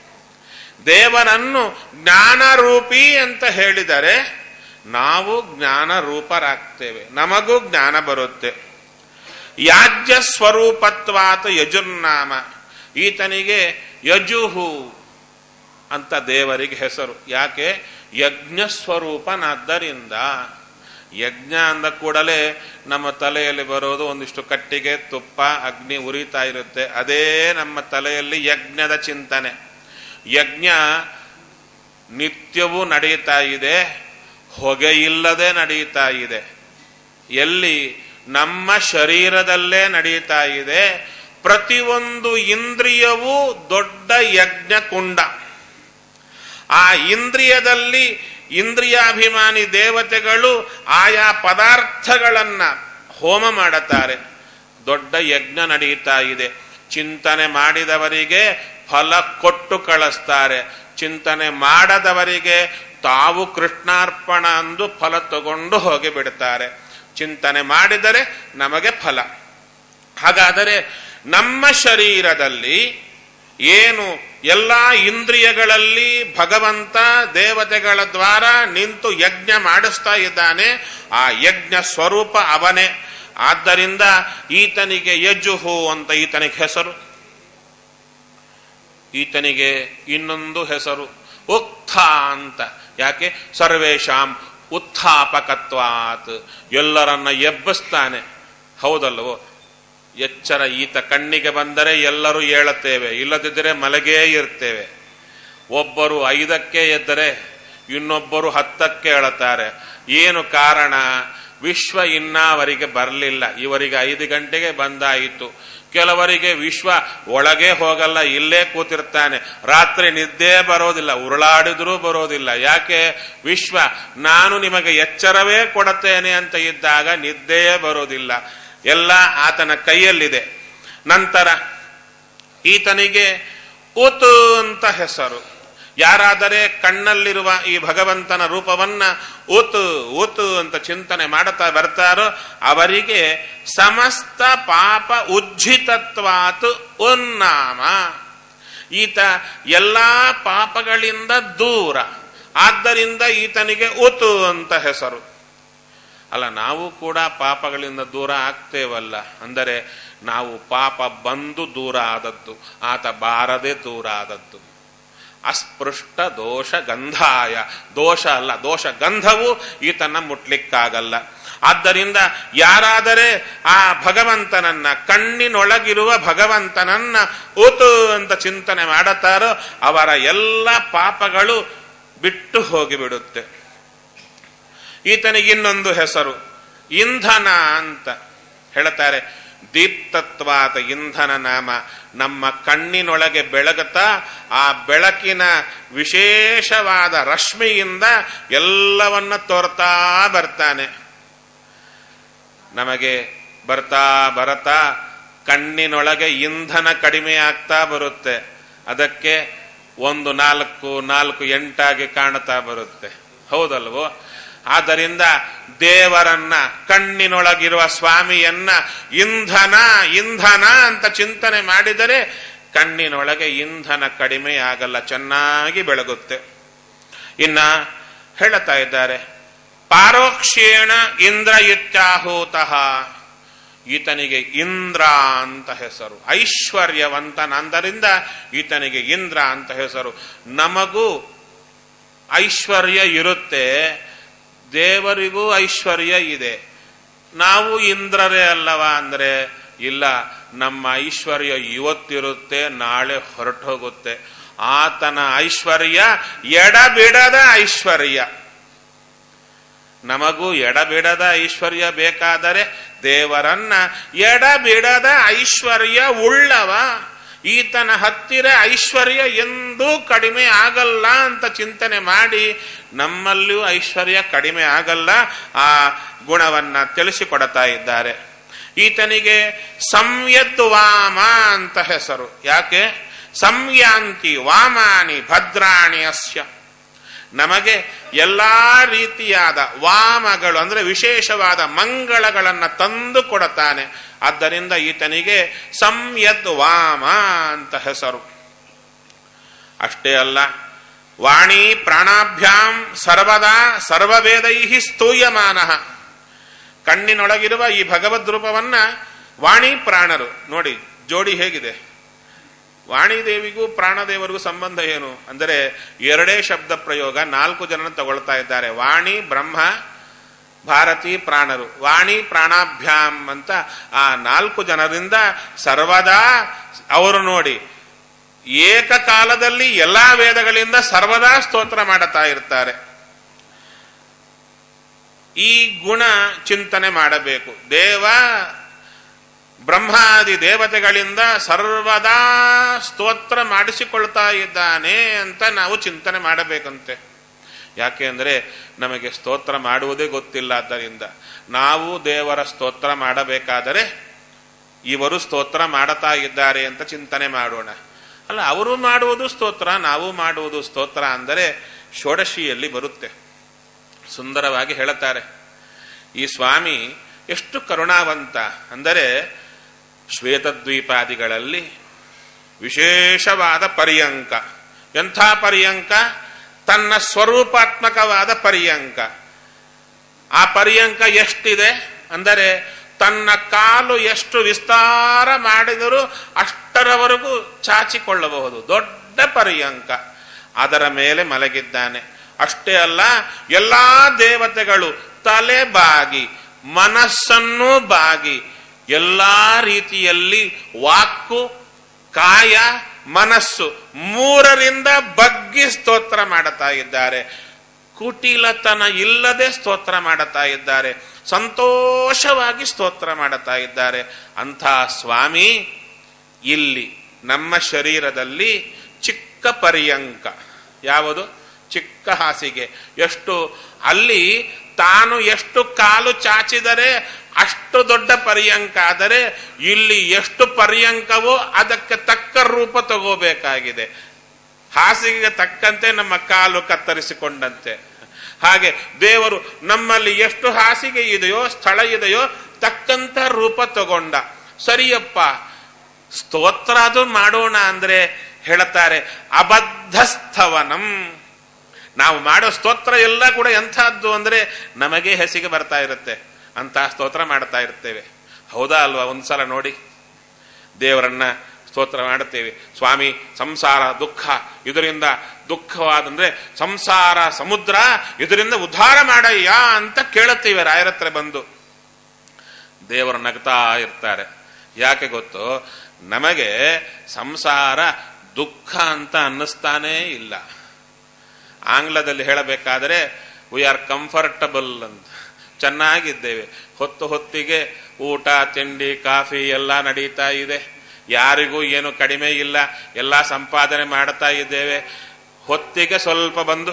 ದೇವರನ್ನು ಜ್ಞಾನರೂಪಿ ಅಂತ ಹೇಳಿದರೆ ನಾವು ಜ್ಞಾನ ರೂಪರಾಗ್ತೇವೆ, ನಮಗೂ ಜ್ಞಾನ ಬರುತ್ತೆ. ಯಾಜ್ಯ ಸ್ವರೂಪತ್ವಾತ್ ಯಜುರ್ನಾಮ, ಈತನಿಗೆ ಯಜುಹು ಅಂತ ದೇವರಿಗೆ ಹೆಸರು. ಯಾಕೆ? ಯಜ್ಞ ಸ್ವರೂಪನಾದ್ದರಿಂದ. ಯಜ್ಞ ಅಂದ ಕೂಡಲೇ ನಮ್ಮ ತಲೆಯಲ್ಲಿ ಬರೋದು ಒಂದಿಷ್ಟು ಕಟ್ಟಿಗೆ, ತುಪ್ಪ, ಅಗ್ನಿ ಉರಿತಾ ಇರುತ್ತೆ. ಅದೇ ನಮ್ಮ ತಲೆಯಲ್ಲಿ ಯಜ್ಞದ ಚಿಂತನೆ. ಯಜ್ಞ ನಿತ್ಯವೂ ನಡೆಯುತ್ತಾ ಇದೆ, ಹೊಗೆ ಇಲ್ಲದೆ ನಡೆಯುತ್ತಾ ಇದೆ. ಎಲ್ಲಿ? ನಮ್ಮ ಶರೀರದಲ್ಲೇ ನಡೆಯುತ್ತಾ ಇದೆ. ಪ್ರತಿಯೊಂದು ಇಂದ್ರಿಯವೂ ದೊಡ್ಡ ಯಜ್ಞ ಕುಂಡ. ಆ ಇಂದ್ರಿಯದಲ್ಲಿ ಇಂದ್ರಿಯಾಭಿಮಾನಿ ದೇವತೆಗಳು ಆಯಾ ಪದಾರ್ಥಗಳನ್ನ ಹೋಮ ಮಾಡುತ್ತಾರೆ. ದೊಡ್ಡ ಯಜ್ಞ ನಡೆಯುತ್ತಾ ಇದೆ. ಚಿಂತನೆ ಮಾಡಿದವರಿಗೆ ಫಲ ಕೊಟ್ಟು ಕಳಿಸ್ತಾರೆ, ಚಿಂತನೆ ಮಾಡದವರಿಗೆ ತಾವು ಕೃಷ್ಣಾರ್ಪಣ ಅಂದು ಫಲ ತಗೊಂಡು ಹೋಗಿಬಿಡ್ತಾರೆ. ಚಿಂತನೆ ಮಾಡಿದರೆ ನಮಗೆ ಫಲ. ಹಾಗಾದರೆ ನಮ್ಮ ಶರೀರದಲ್ಲಿ ಏನು ಎಲ್ಲ ಇಂದ್ರಿಯಗಳಲ್ಲಿ ಭಗವಂತ ದೇವತೆಗಳ ದ್ವಾರ ನಿಂತು ಯಜ್ಞ ಮಾಡಿಸ್ತಾ ಇದ್ದಾನೆ, ಆ ಯಜ್ಞ ಸ್ವರೂಪ ಅವನೇ. ಆದ್ದರಿಂದ ಈತನಿಗೆ ಯಜುಹು ಅಂತ ಈತನಿಗೆ ಹೆಸರು. ಈತನಿಗೆ ಇನ್ನೊಂದು ಹೆಸರು ಉಕ್ಥ ಅಂತ. ಯಾಕೆ? ಸರ್ವೇಶಾಂ ಉತ್ಥಾಪಕತ್ವಾತ್, ಎಲ್ಲರನ್ನ ಎಬ್ಬಿಸ್ತಾನೆ. ಹೌದಲ್ವೋ? ಎಚ್ಚರ ಈತ ಕಣ್ಣಿಗೆ ಬಂದರೆ ಎಲ್ಲರೂ ಏಳುತ್ತೇವೆ, ಇಲ್ಲದಿದ್ದರೆ ಮಲಗೇ ಇರ್ತೇವೆ. ಒಬ್ಬರು 5ಕ್ಕೆ ಎದ್ದರೆ ಇನ್ನೊಬ್ಬರು 10ಕ್ಕೆ ಏಳುತ್ತಾರೆ. ಏನು ಕಾರಣ? ವಿಶ್ವ ಇನ್ನವರಿಗೆ ಬರಲಿಲ್ಲ, ಇವರಿಗೆ 5 ಗಂಟೆಗೆ ಬಂದಾಯಿತು. ಕೆಲವರಿಗೆ ವಿಶ್ವ ಒಳಗೆ ಹೋಗಲ್ಲ, ಇಲ್ಲೇ ಕೂತಿರ್ತಾನೆ. ರಾತ್ರಿ ನಿದ್ದೆ ಬರೋದಿಲ್ಲ, ಉರುಳಾಡಿದ್ರೂ ಬರೋದಿಲ್ಲ. ಯಾಕೆ? ವಿಶ್ವ ನಾನು ನಿಮಗೆ ಎಚ್ಚರವೇ ಕೊಡುತ್ತೇನೆ ಅಂತ ಇದ್ದಾಗ ನಿದ್ದೆಯೇ ಬರೋದಿಲ್ಲ. ಎಲ್ಲ ಆತನ ಕೈಯಲ್ಲಿದೆ. ನಂತರ ಈತನಿಗೆ ಉತ್ ಅಂತ ಹೆಸರು. ಯಾರಾದರೆ ಕಣ್ಣಲ್ಲಿರುವ ಈ ಭಗವಂತನ ರೂಪವನ್ನ ಉತ್ ಅಂತ ಚಿಂತನೆ ಮಾಡುತ್ತಾ ಬರ್ತಾರೋ ಅವರಿಗೆ ಸಮಸ್ತ ಪಾಪ ಉಜ್ಜಿತತ್ವಾತ್ ಉನ್ನಾಮ. ಈತ ಎಲ್ಲಾ ಪಾಪಗಳಿಂದ ದೂರ, ಆದ್ದರಿಂದ ಈತನಿಗೆ ಉತ್ ಅಂತ ಹೆಸರು. ಅಲ್ಲ, ನಾವು ಕೂಡ ಪಾಪಗಳಿಂದ ದೂರ ಆಗ್ತೇವಲ್ಲ ಅಂದರೆ ನಾವು ಪಾಪ ಬಂದು ದೂರ ಆದದ್ದು, ಆತ ಬಾರದೆ ದೂರ ಆದದ್ದು. ಅಸ್ಪೃಷ್ಟ ದೋಷ ಗಂಧಾಯ, ದೋಷ ಅಲ್ಲ, ದೋಷ ಗಂಧವು ಈತನ ಮುಟ್ಲಿಕ್ಕಾಗಲ್ಲ. ಆದ್ದರಿಂದ ಯಾರಾದರೆ ಆ ಭಗವಂತನನ್ನ, ಕಣ್ಣಿನೊಳಗಿರುವ ಭಗವಂತನನ್ನ ಉತು ಅಂತ ಚಿಂತನೆ ಮಾಡುತ್ತಾರೋ ಅವರ ಎಲ್ಲ ಪಾಪಗಳು ಬಿಟ್ಟು ಹೋಗಿಬಿಡುತ್ತೆ. ಈತನಿಗೆ ಇನ್ನೊಂದು ಹೆಸರು ಇಂಧನ ಅಂತ ಹೇಳ್ತಾರೆ. ದೀಪ್ತತ್ವಾತ ಇಂಧನ ನಾಮ. ನಮ್ಮ ಕಣ್ಣಿನೊಳಗೆ ಬೆಳಗುತ್ತಾ ಆ ಬೆಳಕಿನ ವಿಶೇಷವಾದ ರಶ್ಮಿಯಿಂದ ಎಲ್ಲವನ್ನ ತೋರ್ತಾ ಬರ್ತಾನೆ. ನಮಗೆ ಬರ್ತಾ ಬರತಾ ಕಣ್ಣಿನೊಳಗೆ ಇಂಧನ ಕಡಿಮೆ ಆಗ್ತಾ ಬರುತ್ತೆ. ಅದಕ್ಕೆ 1 4 4 8 ಕಾಣುತ್ತಾ ಬರುತ್ತೆ. ಹೌದಲ್ವೋ? ಆದ್ದರಿಂದ ದೇವರನ್ನ, ಕಣ್ಣಿನೊಳಗಿರುವ ಸ್ವಾಮಿಯನ್ನ ಇಂಧನ ಇಂಧನ ಅಂತ ಚಿಂತನೆ ಮಾಡಿದರೆ ಕಣ್ಣಿನೊಳಗೆ ಇಂಧನ ಕಡಿಮೆ ಆಗಲ್ಲ, ಚೆನ್ನಾಗಿ ಬೆಳಗುತ್ತೆ. ಇನ್ನ ಹೇಳ್ತಾ ಇದ್ದಾರೆ, ಪಾರೋಕ್ಷೇಣ ಇಂದ್ರ ಇತ್ಯಾಹೂತಃ. ಈತನಿಗೆ ಇಂದ್ರ ಅಂತ ಹೆಸರು. ಐಶ್ವರ್ಯವಂತನಂದರಿಂದ ಈತನಿಗೆ ಇಂದ್ರ ಅಂತ ಹೆಸರು. ನಮಗೂ ಐಶ್ವರ್ಯ ಇರುತ್ತೆ, ದೇವರಿಗೂ ಐಶ್ವರ್ಯ ಇದೆ. ನಾವು ಇಂದ್ರರೇ ಅಲ್ಲವಾ ಅಂದರೆ ಇಲ್ಲ, ನಮ್ಮ ಐಶ್ವರ್ಯ ಇವತ್ತಿರುತ್ತೆ, ನಾಳೆ ಹೊರಟೋಗುತ್ತೆ. ಆತನ ಐಶ್ವರ್ಯ ಎಡಬಿಡದ ಐಶ್ವರ್ಯ. ನಮಗೂ ಎಡಬಿಡದ ಐಶ್ವರ್ಯ ಬೇಕಾದರೆ ದೇವರನ್ನ ಎಡಬಿಡದ ಐಶ್ವರ್ಯ ಉಳ್ಳವ, ಈತನ ಹತ್ತಿರ ಐಶ್ವರ್ಯ ಎಂದೂ ಕಡಿಮೆ ಆಗಲ್ಲ ಅಂತ ಚಿಂತನೆ ಮಾಡಿ ನಮ್ಮಲ್ಲಿಯೂ ಐಶ್ವರ್ಯ ಕಡಿಮೆ ಆಗಲ್ಲ, ಆ ಗುಣವನ್ನ ತಿಳಿಸಿಕೊಡ್ತಾ ಇದ್ದಾರೆ. ಈತನಿಗೆ ಸಂಯದ್ ವಾಮ ಅಂತ ಹೆಸರು. ಯಾಕೆ? ಸಂಯಾಂತಿ ವಾಮಾನಿ ಭದ್ರಾಣಿ ಅಸ್ಯ. ನಮಗೆ ಎಲ್ಲಾ ರೀತಿಯಾದ ವಾಮಗಳು ಅಂದ್ರೆ ವಿಶೇಷವಾದ ಮಂಗಳಗಳನ್ನು ತಂದು ಕೊಡುತ್ತಾನೆ. ಆದ್ದರಿಂದ ಈತನಿಗೆ ಸಂಯದ್ ವಾಮ ಅಂತ ಹೆಸರು. ಅಷ್ಟೇ ಅಲ್ಲ, ವಾಣಿ ಪ್ರಾಣಾಭ್ಯಾಂ ಸರ್ವದಾ ಸರ್ವವೇದೈ ಸ್ತೂಯಮಾನ. ಕಣ್ಣಿನೊಳಗಿರುವ ಈ ಭಗವದ್ ರೂಪವನ್ನ ವಾಣಿ ಪ್ರಾಣರು ನೋಡಿ, ಜೋಡಿ ಹೇಗಿದೆ. ವಾಣಿದೇವಿಗೂ ಪ್ರಾಣದೇವರಿಗೂ ಸಂಬಂಧ ಏನು ಅಂದರೆ ಎರಡೇ ಶಬ್ದ ಪ್ರಯೋಗ, 4 ಜನ ತಗೊಳ್ತಾ ಇದ್ದಾರೆ. ವಾಣಿ ಬ್ರಹ್ಮ, ಭಾರತಿ ಪ್ರಾಣರು. ವಾಣಿ ಪ್ರಾಣಾಭ್ಯಾಂ ಅಂತ ಆ 4 ಜನರಿಂದ ಸರ್ವದಾ ಅವರು ನೋಡಿ ಏಕಕಾಲದಲ್ಲಿ ಎಲ್ಲಾ ವೇದಗಳಿಂದ ಸರ್ವದಾ ಸ್ತೋತ್ರ ಮಾಡುತ್ತಾ ಇರ್ತಾರೆ. ಈ ಗುಣ ಚಿಂತನೆ ಮಾಡಬೇಕು. ದೇವ ಬ್ರಹ್ಮಾದಿ ದೇವತೆಗಳಿಂದ ಸರ್ವದಾ ಸ್ತೋತ್ರ ಮಾಡಿಸಿಕೊಳ್ತಾ ಇದ್ದಾನೆ ಅಂತ ನಾವು ಚಿಂತನೆ ಮಾಡಬೇಕಂತೆ. ಯಾಕೆ ಅಂದರೆ ನಮಗೆ ಸ್ತೋತ್ರ ಮಾಡುವುದೇ ಗೊತ್ತಿಲ್ಲ. ಆದ್ದರಿಂದ ನಾವು ದೇವರ ಸ್ತೋತ್ರ ಮಾಡಬೇಕಾದರೆ ಇವರು ಸ್ತೋತ್ರ ಮಾಡುತ್ತಾ ಇದ್ದಾರೆ ಅಂತ ಚಿಂತನೆ ಮಾಡೋಣ. ಅಲ್ಲ, ಅವರು ಮಾಡುವುದು ಸ್ತೋತ್ರ, ನಾವು ಮಾಡುವುದು ಸ್ತೋತ್ರ ಅಂದರೆ ಷೋಡಶಿಯಲ್ಲಿ ಬರುತ್ತೆ. ಸುಂದರವಾಗಿ ಹೇಳುತ್ತಾರೆ. ಈ ಸ್ವಾಮಿ ಎಷ್ಟು ಕರುಣಾವಂತ ಅಂದರೆ ಶ್ವೇತದ್ವೀಪಾದಿಗಳಲ್ಲಿ ವಿಶೇಷವಾದ ಪರ್ಯಂಕ. ಎಂಥ ಪರ್ಯಂಕ? ತನ್ನ ಸ್ವರೂಪಾತ್ಮಕವಾದ ಪರ್ಯಂಕ. ಆ ಪರ್ಯಂಕ ಎಷ್ಟಿದೆ ಅಂದರೆ ತನ್ನ ಕಾಲು ಎಷ್ಟು ವಿಸ್ತಾರ ಮಾಡಿದರೂ ಅಷ್ಟರವರೆಗೂ ಚಾಚಿಕೊಳ್ಳಬಹುದು. ದೊಡ್ಡ ಪರ್ಯಂಕ. ಅದರ ಮೇಲೆ ಮಲಗಿದ್ದಾನೆ. ಅಷ್ಟೇ ಅಲ್ಲ, ಎಲ್ಲಾ ದೇವತೆಗಳು ತಲೆ ಬಾಗಿ ಮನಸ್ಸನ್ನು ಬಾಗಿ ಎಲ್ಲಾ ರೀತಿಯಲ್ಲಿ ವಾಕ್ಕು ಕಾಯ ಮನಸ್ಸು ಮೂರರಿಂದ ಬಗ್ಗಿ ಸ್ತೋತ್ರ ಮಾಡುತ್ತಾ ಇದ್ದಾರೆ. ಕುಟಿಲತನ ಇಲ್ಲದೆ ಸ್ತೋತ್ರ ಮಾಡುತ್ತಾ ಇದ್ದಾರೆ. ಸಂತೋಷವಾಗಿ ಸ್ತೋತ್ರ ಮಾಡುತ್ತಾ ಇದ್ದಾರೆ. ಅಂಥ ಸ್ವಾಮಿ ಇಲ್ಲಿ ನಮ್ಮ ಶರೀರದಲ್ಲಿ ಚಿಕ್ಕ ಪರ್ಯಂಕ. ಯಾವುದು? ಚಿಕ್ಕ ಹಾಸಿಗೆ. ಎಷ್ಟು ಅಲ್ಲಿ ತಾನು ಎಷ್ಟು ಕಾಲು ಚಾಚಿದರೆ ಅಷ್ಟು ದೊಡ್ಡ ಪರ್ಯಂಕ. ಆದರೆ ಇಲ್ಲಿ ಎಷ್ಟು ಪರ್ಯಂಕವೋ ಅದಕ್ಕೆ ತಕ್ಕ ರೂಪ ತಗೋಬೇಕಾಗಿದೆ. ಹಾಸಿಗೆಗೆ ತಕ್ಕಂತೆ ನಮ್ಮ ಕಾಲು ಕತ್ತರಿಸಿಕೊಂಡಂತೆ. ಹಾಗೆ ದೇವರು ನಮ್ಮಲ್ಲಿ ಎಷ್ಟು ಹಾಸಿಗೆ ಇದೆಯೋ, ಸ್ಥಳ ಇದೆಯೋ, ತಕ್ಕಂತ ರೂಪ ತಗೊಂಡ. ಸರಿಯಪ್ಪ, ಸ್ತೋತ್ರ ಅದು ಮಾಡೋಣ ಅಂದ್ರೆ ಹೇಳುತ್ತಾರೆ ಅಬದ್ಧಸ್ಥವನಂ. ನಾವು ಮಾಡೋ ಸ್ತೋತ್ರ ಎಲ್ಲ ಕೂಡ ಎಂಥದ್ದು ಅಂದ್ರೆ ನಮಗೆ ಹೆಸಿಗೆ ಬರ್ತಾ ಇರುತ್ತೆ. ಅಂತ ಸ್ತೋತ್ರ ಮಾಡ್ತಾ ಇರ್ತೇವೆ. ಹೌದಾ ಅಲ್ವಾ? ಒಂದ್ಸಲ ನೋಡಿ, ದೇವರನ್ನ ಸ್ತೋತ್ರ ಮಾಡುತ್ತೇವೆ. ಸ್ವಾಮಿ, ಸಂಸಾರ ದುಃಖ, ಇದರಿಂದ ದುಃಖವಾದಂದ್ರೆ ಸಂಸಾರ ಸಮುದ್ರ, ಇದರಿಂದ ಉದ್ಧಾರ ಮಾಡಯ್ಯ ಅಂತ ಕೇಳುತ್ತೇವೆ ರಾಯರ ಹತ್ರ ಬಂದು. ದೇವರು ನಗ್ತಾ ಇರ್ತಾರೆ. ಯಾಕೆ ಗೊತ್ತು? ನಮಗೆ ಸಂಸಾರ ದುಃಖ ಅಂತ ಅನ್ನಿಸ್ತಾನೇ ಇಲ್ಲ. ಆಂಗ್ಲದಲ್ಲಿ ಹೇಳಬೇಕಾದರೆ ವಿ ಆರ್ ಕಂಫರ್ಟಬಲ್ ಅಂತ, ಚೆನ್ನಾಗಿದ್ದೇವೆ. ಹೊತ್ತಿಗೆ ಊಟ ತಿಂಡಿ ಕಾಫಿ ಎಲ್ಲ ನಡೀತಾ ಇದೆ. ಯಾರಿಗೂ ಏನು ಕಡಿಮೆ ಇಲ್ಲ. ಎಲ್ಲ ಸಂಪಾದನೆ ಮಾಡ್ತಾ ಇದ್ದೇವೆ. ಹೊತ್ತಿಗೆ ಸ್ವಲ್ಪ ಬಂದು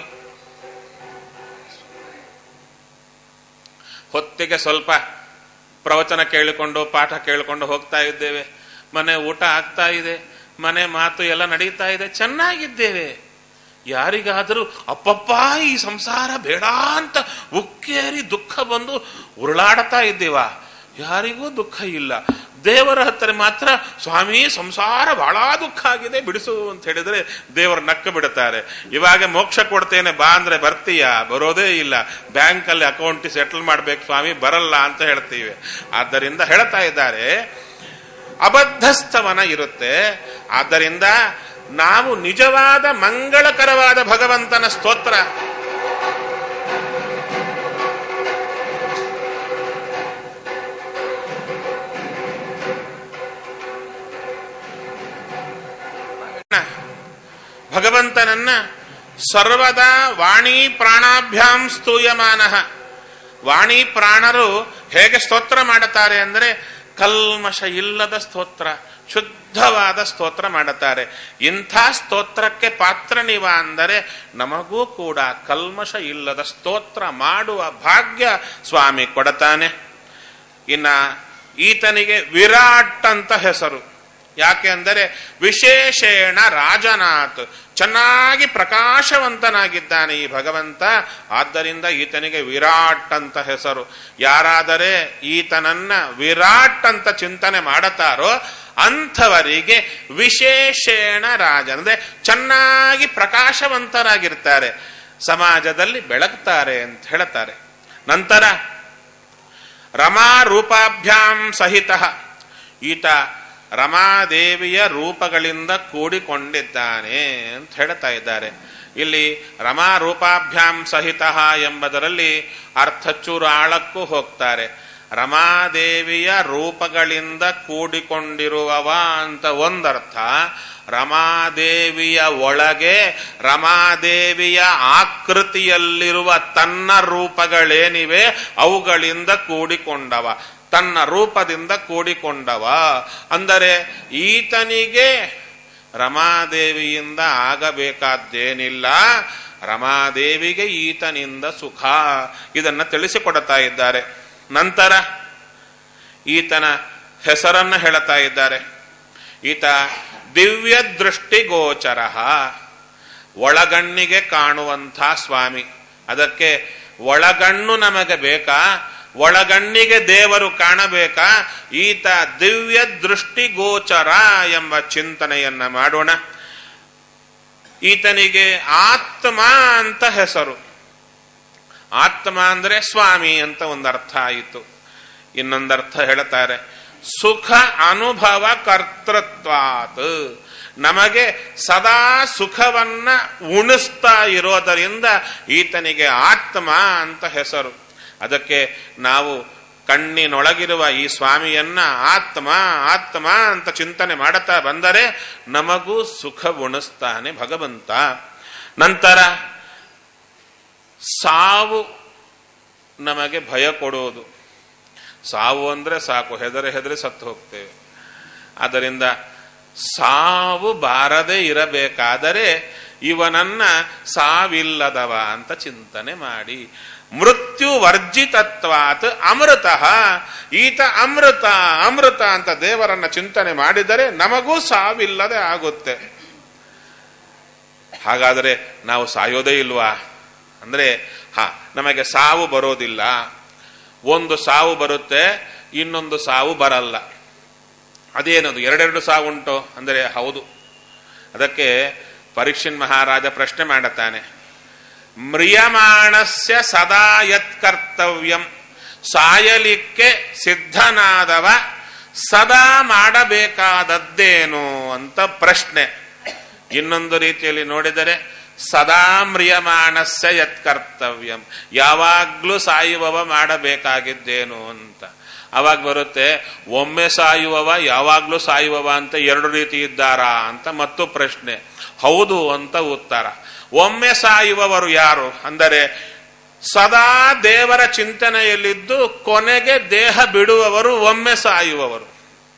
ಪ್ರವಚನ ಕೇಳಿಕೊಂಡು ಪಾಠ ಕೇಳಿಕೊಂಡು ಹೋಗ್ತಾ ಇದ್ದೇವೆ. ಮನೆ ಊಟ ಆಗ್ತಾ ಇದೆ, ಮನೆ ಮಾತು ಎಲ್ಲ ನಡೀತಾ ಇದೆ, ಚೆನ್ನಾಗಿದ್ದೇವೆ. ಯಾರಿಗಾದರೂ ಅಪ್ಪಪ್ಪ ಈ ಸಂಸಾರ ಬೇಡ ಅಂತ ಉಕ್ಕೇರಿ ದುಃಖ ಬಂದು ಉರುಳಾಡ್ತಾ ಇದ್ದೀವ? ಯಾರಿಗೂ ದುಃಖ ಇಲ್ಲ. ದೇವರ ಹತ್ತಿರ ಮಾತ್ರ ಸ್ವಾಮಿ ಸಂಸಾರ ಬಹಳ ದುಃಖ ಆಗಿದೆ, ಬಿಡಿಸು ಅಂತ ಹೇಳಿದ್ರೆ ದೇವರು ನಕ್ಕ ಬಿಡುತ್ತಾರೆ. ಇವಾಗ ಮೋಕ್ಷ ಕೊಡ್ತೇನೆ ಬಾ ಅಂದ್ರೆ ಬರ್ತೀಯಾ? ಬರೋದೇ ಇಲ್ಲ. ಬ್ಯಾಂಕಲ್ಲಿ ಅಕೌಂಟ್ ಸೆಟಲ್ ಮಾಡ್ಬೇಕು ಸ್ವಾಮಿ, ಬರಲ್ಲ ಅಂತ ಹೇಳ್ತೀವಿ. ಆದ್ದರಿಂದ ಹೇಳ್ತಾ ಇದ್ದಾರೆ ಅಬದ್ಧಸ್ಥವನ ಇರುತ್ತೆ. ಆದ್ದರಿಂದ ನಾವು ನಿಜವಾದ ಮಂಗಳಕರವಾದ ಭಗವಂತನ ಸ್ತೋತ್ರ ಭಗವಂತನನ್ನ ಸರ್ವದಾ ವಾಣಿ ಪ್ರಾಣಾಭ್ಯಾಂ ಸ್ತೂಯಮಾನಃ. ವಾಣಿ ಪ್ರಾಣರು ಹೇಗೆ ಸ್ತೋತ್ರ ಮಾಡುತ್ತಾರೆ ಅಂದರೆ ಕಲ್ಮಶ ಇಲ್ಲದ ಸ್ತೋತ್ರ, ಶುದ್ಧವಾದ ಸ್ತೋತ್ರ ಮಾಡುತ್ತಾರೆ. ಇಂಥ ಸ್ತೋತ್ರಕ್ಕೆ ಪಾತ್ರ ನೀವ ಅಂದರೆ ನಮಗೂ ಕೂಡ ಕಲ್ಮಶ ಇಲ್ಲದ ಸ್ತೋತ್ರ ಮಾಡುವ ಭಾಗ್ಯ ಸ್ವಾಮಿ ಕೊಡತಾನೆ. ಇನ್ನ ಈತನಿಗೆ ವಿರಾಟ್ ಅಂತ ಹೆಸರು. ಯಾಕೆ ಅಂದರೆ ವಿಶೇಷೇಣ ರಾಜನಾಥ್, ಚೆನ್ನಾಗಿ ಪ್ರಕಾಶವಂತನಾಗಿದ್ದಾನೆ ಈ ಭಗವಂತ. ಆದ್ದರಿಂದ ಈತನಿಗೆ ವಿರಾಟ್ ಅಂತ ಹೆಸರು. ಯಾರಾದರೆ ಈತನನ್ನ ವಿರಾಟ್ ಅಂತ ಚಿಂತನೆ ಮಾಡುತ್ತಾರೋ ಅಂಥವರಿಗೆ ವಿಶೇಷೇಣ ರಾಜ ಅಂದರೆ ಚೆನ್ನಾಗಿ ಪ್ರಕಾಶವಂತರಾಗಿರ್ತಾರೆ, ಸಮಾಜದಲ್ಲಿ ಬೆಳಗ್ತಾರೆ ಅಂತ ಹೇಳುತ್ತಾರೆ. ನಂತರ ರಮಾ ರೂಪಾಭ್ಯಾಂ ಸಹಿತ, ಈತ ರಮಾದೇವಿಯ ರೂಪಗಳಿಂದ ಕೂಡಿಕೊಂಡಿದ್ದಾನೆ ಅಂತ ಹೇಳ್ತಾ ಇದ್ದಾರೆ. ಇಲ್ಲಿ ರಮಾ ರೂಪಾಭ್ಯಾಂ ಸಹಿತ ಎಂಬುದರಲ್ಲಿ ಅರ್ಥ ಚೂರು ಆಳಕ್ಕೂ ಹೋಗ್ತಾರೆ. ರಮಾದೇವಿಯ ರೂಪಗಳಿಂದ ಕೂಡಿಕೊಂಡಿರುವವ ಅಂತ ಒಂದರ್ಥ, ರಮಾದೇವಿಯ ಒಳಗೆ ರಮಾದೇವಿಯ ಆಕೃತಿಯಲ್ಲಿರುವ ತನ್ನ ರೂಪಗಳೇನಿವೆ ಅವುಗಳಿಂದ ಕೂಡಿಕೊಂಡವ, ತನ್ನ ರೂಪದಿಂದ ಕೂಡಿಕೊಂಡವ. ಅಂದರೆ ಈತನಿಗೆ ರಮಾದೇವಿಯಿಂದ ಆಗಬೇಕಾದ್ದೇನಿಲ್ಲ, ರಮಾದೇವಿಗೆ ಈತನಿಂದ ಸುಖ. ಇದನ್ನ ತಿಳಿಸಿಕೊಡ್ತಾ ಇದ್ದಾರೆ. ನಂತರ ಈತನ ಹೆಸರನ್ನು ಹೇಳುತ್ತಾ ಇದ್ದಾರೆ. ಈತ ದಿವ್ಯ ದೃಷ್ಟಿಗೋಚರ, ಒಳಗಣ್ಣಿಗೆ ಕಾಣುವಂಥ ಸ್ವಾಮಿ. ಅದಕ್ಕೆ ಒಳಗಣ್ಣು ನಮಗೆ ಬೇಕಾ, ಒಳಗಣ್ಣಿಗೆ ದೇವರು ಕಾಣಬೇಕಾ, ಈತ ದಿವ್ಯ ದೃಷ್ಟಿಗೋಚರ ಎಂಬ ಚಿಂತನೆಯನ್ನ ಮಾಡೋಣ. ಈತನಿಗೆ ಆತ್ಮ ಅಂತ ಹೆಸರು. ಆತ್ಮ ಅಂದ್ರೆ ಸ್ವಾಮಿ ಅಂತ ಒಂದರ್ಥ ಆಯಿತು. ಇನ್ನೊಂದರ್ಥ ಹೇಳ್ತಾರೆ, ಸುಖ ಅನುಭವ ಕರ್ತೃತ್ವಾತ್, ನಮಗೆ ಸದಾ ಸುಖವನ್ನ ಉಣಿಸ್ತಾ ಇರೋದರಿಂದ ಈತನಿಗೆ ಆತ್ಮ ಅಂತ ಹೆಸರು. ಅದಕ್ಕೆ ನಾವು ಕಣ್ಣಿನೊಳಗಿರುವ ಈ ಸ್ವಾಮಿಯನ್ನ ಆತ್ಮ ಆತ್ಮ ಅಂತ ಚಿಂತನೆ ಮಾಡುತ್ತಾ ಬಂದರೆ ನಮಗೂ ಸುಖ ಉಣಿಸ್ತಾನೆ ಭಗವಂತ. ನಂತರ ಸಾವು ನಮಗೆ ಭಯ ಕೊಡುವುದು. ಸಾವು ಅಂದ್ರೆ ಸಾಕು, ಹೆದರಿ ಸತ್ತು ಹೋಗ್ತೇವೆ. ಆದ್ದರಿಂದ ಸಾವು ಬಾರದೆ ಇರಬೇಕಾದರೆ ಇವನನ್ನ ಸಾವಿಲ್ಲದವ ಅಂತ ಚಿಂತನೆ ಮಾಡಿ, ಮೃತ್ಯು ವರ್ಜಿತತ್ವಾತ್ ಅಮೃತ, ಈತ ಅಮೃತ ಅಮೃತ ಅಂತ ದೇವರನ್ನ ಚಿಂತನೆ ಮಾಡಿದರೆ ನಮಗೂ ಸಾವಿಲ್ಲದೆ ಆಗುತ್ತೆ. ಹಾಗಾದರೆ ನಾವು ಸಾಯೋದೇ ಇಲ್ವಾ ಅಂದ್ರೆ ನಮಗೆ ಸಾವು ಬರೋದಿಲ್ಲ. ಒಂದು ಸಾವು ಬರುತ್ತೆ, ಇನ್ನೊಂದು ಸಾವು ಬರಲ್ಲ. ಅದೇನದು ಎರಡೆರಡು ಸಾವು ಉಂಟು ಅಂದರೆ ಹೌದು. ಅದಕ್ಕೆ ಪರೀಕ್ಷಿನ್ ಮಹಾರಾಜ ಪ್ರಶ್ನೆ ಮಾಡುತ್ತಾನೆ, ಮ್ರಿಯಮಾಣಸ್ಯ ಸದಾ ಯತ್ ಕರ್ತವ್ಯಂ, ಸಾಯಲಿಕ್ಕೆ ಸಿದ್ಧನಾದವ ಸದಾ ಮಾಡಬೇಕಾದದ್ದೇನು ಅಂತ ಪ್ರಶ್ನೆ. ಇನ್ನೊಂದು ರೀತಿಯಲ್ಲಿ ನೋಡಿದರೆ ಸದಾ ಮ್ರಿಯಮಾಣಸ್ಯ ಯತ್ ಕರ್ತವ್ಯಂ, ಯಾವಾಗ್ಲೂ ಸಾಯುವವ ಮಾಡಬೇಕಾಗಿದ್ದೇನು ಅಂತ. ಅವಾಗ ಬರುತ್ತೆ, ಒಮ್ಮೆ ಸಾಯುವವ ಯಾವಾಗ್ಲೂ ಸಾಯುವವ ಅಂತ ಎರಡು ರೀತಿ ಇದ್ದಾರಾ ಅಂತ ಮತ್ತು ಪ್ರಶ್ನೆ. ಹೌದು ಅಂತ ಉತ್ತರ. ಒಮ್ಮೆ ಸಾಯುವವರು ಯಾರು ಅಂದರೆ ಸದಾ ದೇವರ ಚಿಂತನೆಯಲ್ಲಿದ್ದು ಕೊನೆಗೆ ದೇಹ ಬಿಡುವವರು ಒಮ್ಮೆ ಸಾಯುವವರು.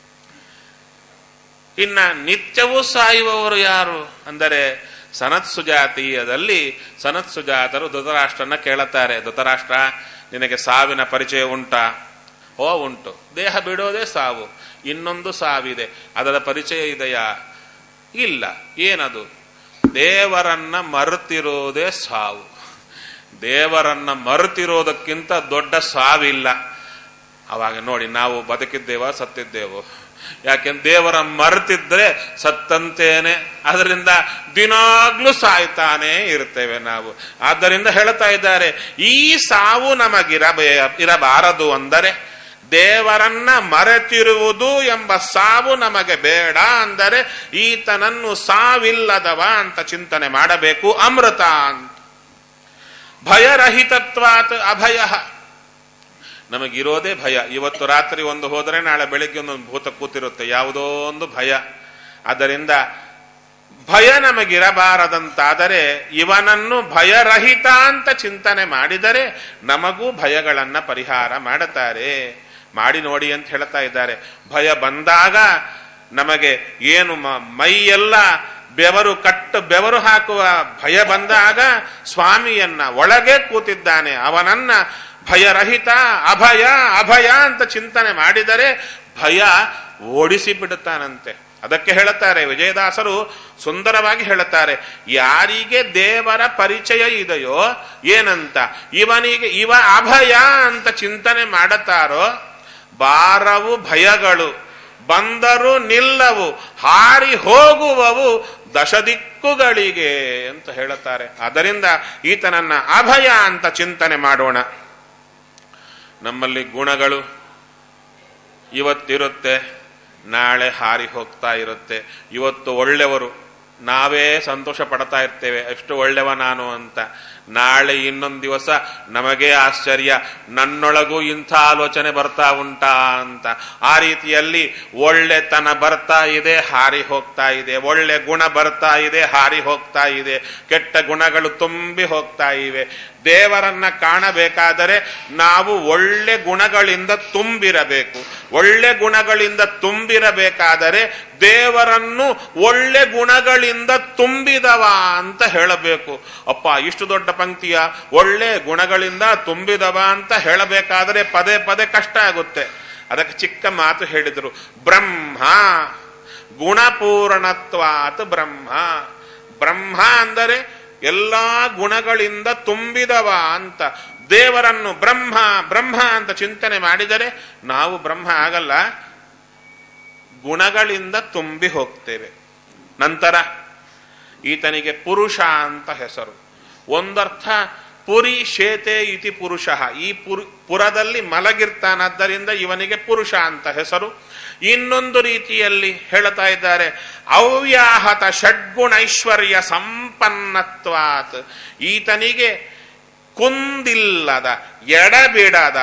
ಇನ್ನ ನಿತ್ಯವೂ ಸಾಯುವವರು ಯಾರು ಅಂದರೆ ಸನತ್ ಸುಜಾತೀಯದಲ್ಲಿ ಸನತ್ ಸುಜಾತರು ಧೃತರಾಷ್ಟ್ರನ ಕೇಳುತ್ತಾರೆ, ಧೃತರಾಷ್ಟ್ರ ನಿನಗೆ ಸಾವಿನ ಪರಿಚಯ ಉಂಟಾ? ಓ ಉಂಟು. ದೇಹ ಬಿಡೋದೇ ಸಾವು, ಇನ್ನೊಂದು ಸಾವಿದೆ, ಅದರ ಪರಿಚಯ ಇದೆಯಾ? ಇಲ್ಲ. ಏನದು? ದೇವರನ್ನ ಮರೆತಿರೋದೇ ಸಾವು. ದೇವರನ್ನ ಮರೆತಿರೋದಕ್ಕಿಂತ ದೊಡ್ಡ ಸಾವಿಲ್ಲ. ಅವಾಗ ನೋಡಿ, ನಾವು ಬದುಕಿದ್ದೇವ ಸತ್ತಿದ್ದೇವೋ? ಯಾಕೆಂದ್ರೆ ದೇವರ ಮರೆತಿದ್ರೆ ಸತ್ತಂತೇನೆ. ಅದರಿಂದ ದಿನಾಗ್ಲೂ ಸಾಯ್ತಾನೆ ಇರ್ತೇವೆ ನಾವು. ಆದ್ದರಿಂದ ಹೇಳ್ತಾ ಇದ್ದಾರೆ, ಈ ಸಾವು ನಮಗಿರಬಾರದು ಅಂದರೆ ದೇವರನ್ನ ಮರೆತಿರುವುದು ಎಂಬ ಸಾವು ನಮಗೆ ಬೇಡ. ಅಂದರೆ ಈತನನ್ನು ಸಾವಿಲ್ಲದವ ಅಂತ ಚಿಂತನೆ ಮಾಡಬೇಕು. ಅಮೃತ ಅಂತ. ಭಯರಹಿತತ್ವಾತ್ ಅಭಯ, ನಮಗಿರೋದೇ ಭಯ. ಇವತ್ತು ರಾತ್ರಿ ಒಂದು ಹೋದರೆ ನಾಳೆ ಬೆಳಿಗ್ಗೆ ಒಂದೊಂದು ಭೂತ ಕೂತಿರುತ್ತೆ, ಯಾವುದೋ ಒಂದು ಭಯ. ಆದ್ದರಿಂದ ಭಯ ನಮಗಿರಬಾರದಂತಾದರೆ ಇವನನ್ನು ಭಯರಹಿತ ಅಂತ ಚಿಂತನೆ ಮಾಡಿದರೆ ನಮಗೂ ಭಯಗಳನ್ನು ಪರಿಹಾರ ಮಾಡುತ್ತಾರೆ. ಮಾಡಿ ನೋಡಿ ಅಂತ ಹೇಳ್ತಾ ಇದ್ದಾರೆ. ಭಯ ಬಂದಾಗ ನಮಗೆ ಏನು ಮೈಯೆಲ್ಲ ಬೆವರು ಹಾಕುವ ಭಯ ಬಂದಾಗ ಸ್ವಾಮಿಯನ್ನ ಒಳಗೆ ಕೂತಿದ್ದಾನೆ ಅವನನ್ನ ಭಯರಹಿತ ಅಭಯ ಅಭಯ ಅಂತ ಚಿಂತನೆ ಮಾಡಿದರೆ ಭಯ ಓಡಿಸಿ ಬಿಡುತ್ತಾನಂತೆ. ಅದಕ್ಕೆ ಹೇಳುತ್ತಾರೆ ವಿಜಯದಾಸರು ಸುಂದರವಾಗಿ ಹೇಳುತ್ತಾರೆ, ಯಾರಿಗೆ ದೇವರ ಪರಿಚಯ ಇದೆಯೋ ಏನಂತ ಇವ ಅಭಯ ಅಂತ ಚಿಂತನೆ ಮಾಡುತ್ತಾರೋ ಬಾರವು ಭಯಗಳು ಬಂದರು ನಿಲ್ಲವು ಹಾರಿ ಹೋಗುವವು ದಶದಿಕ್ಕುಗಳಿಗೆ ಅಂತ ಹೇಳುತ್ತಾರೆ. ಆದ್ದರಿಂದ ಈತನನ್ನ ಅಭಯ ಅಂತ ಚಿಂತನೆ ಮಾಡೋಣ. ನಮ್ಮಲ್ಲಿ ಗುಣಗಳು ಇವತ್ತಿರುತ್ತೆ, ನಾಳೆ ಹಾರಿ ಹೋಗ್ತಾ ಇರುತ್ತೆ. ಇವತ್ತು ಒಳ್ಳೆಯವರು, ನಾವೇ ಸಂತೋಷ ಪಡ್ತಾ ಇರ್ತೇವೆ ಎಷ್ಟು ಒಳ್ಳೆವ ನಾನು ಅಂತ. ನಾಳೆ ಇನ್ನೊಂದು ದಿವಸ ನಮಗೇ ಆಶ್ಚರ್ಯ, ನನ್ನೊಳಗೂ ಇಂಥ ಆಲೋಚನೆ ಬರ್ತಾ ಉಂಟಾ ಅಂತ. ಆ ರೀತಿಯಲ್ಲಿ ಒಳ್ಳೆತನ ಬರ್ತಾ ಇದೆ, ಹಾರಿ ಹೋಗ್ತಾ ಇದೆ. ಒಳ್ಳೆ ಗುಣ ಬರ್ತಾ ಇದೆ, ಹಾರಿ ಹೋಗ್ತಾ ಇದೆ. ಕೆಟ್ಟ ಗುಣಗಳು ತುಂಬಿ ಹೋಗ್ತಾ ಇವೆ. ದೇವರನ್ನ ಕಾಣಬೇಕಾದರೆ ನಾವು ಒಳ್ಳೆ ಗುಣಗಳಿಂದ ತುಂಬಿರಬೇಕು. ಒಳ್ಳೆ ಗುಣಗಳಿಂದ ತುಂಬಿರಬೇಕಾದರೆ ದೇವರನ್ನು ಒಳ್ಳೆ ಗುಣಗಳಿಂದ ತುಂಬಿದವ ಅಂತ ಹೇಳಬೇಕು. ಅಪ್ಪ ಇಷ್ಟು ದೊಡ್ಡ ಪಂಕ್ತಿಯ ಒಳ್ಳೆ ಗುಣಗಳಿಂದ ತುಂಬಿದವ ಅಂತ ಹೇಳಬೇಕಾದರೆ ಪದೇ ಪದೇ ಕಷ್ಟ ಆಗುತ್ತೆ. ಅದಕ್ಕೆ ಚಿಕ್ಕ ಮಾತು ಹೇಳಿದರು, ಬ್ರಹ್ಮ ಗುಣಪೂರ್ಣತ್ವಾತ್ ಬ್ರಹ್ಮ. ಬ್ರಹ್ಮ ಅಂದರೆ ಎಲ್ಲಾ ಗುಣಗಳಿಂದ ತುಂಬಿದವ ಅಂತ. ದೇವರನ್ನು ಬ್ರಹ್ಮ ಬ್ರಹ್ಮ ಅಂತ ಚಿಂತನೆ ಮಾಡಿದರೆ ನಾವು ಬ್ರಹ್ಮ ಆಗಲ್ಲ, ಗುಣಗಳಿಂದ ತುಂಬಿ ಹೋಗ್ತೇವೆ. ನಂತರ ಈತನಿಗೆ ಪುರುಷ ಅಂತ ಹೆಸರು. ಒಂದರ್ಥ ಪುರಿ ಶೇತೆ ಇತಿ ಪುರುಷ, ಈ ಪುರದಲ್ಲಿ ಮಲಗಿರ್ತಾನಾದ್ದರಿಂದ ಇವನಿಗೆ ಪುರುಷ ಅಂತ ಹೆಸರು. ಇನ್ನೊಂದು ರೀತಿಯಲ್ಲಿ ಹೇಳ್ತಾ ಇದ್ದಾರೆ, ಅವ್ಯಾಹತ ಷಡ್ಗುಣೈಶ್ವರ್ಯ ಸಂಪನ್ನತ್ವಾತ್. ಈತನಿಗೆ ಕುಂದಿಲ್ಲದ ಎಡಬಿಡದ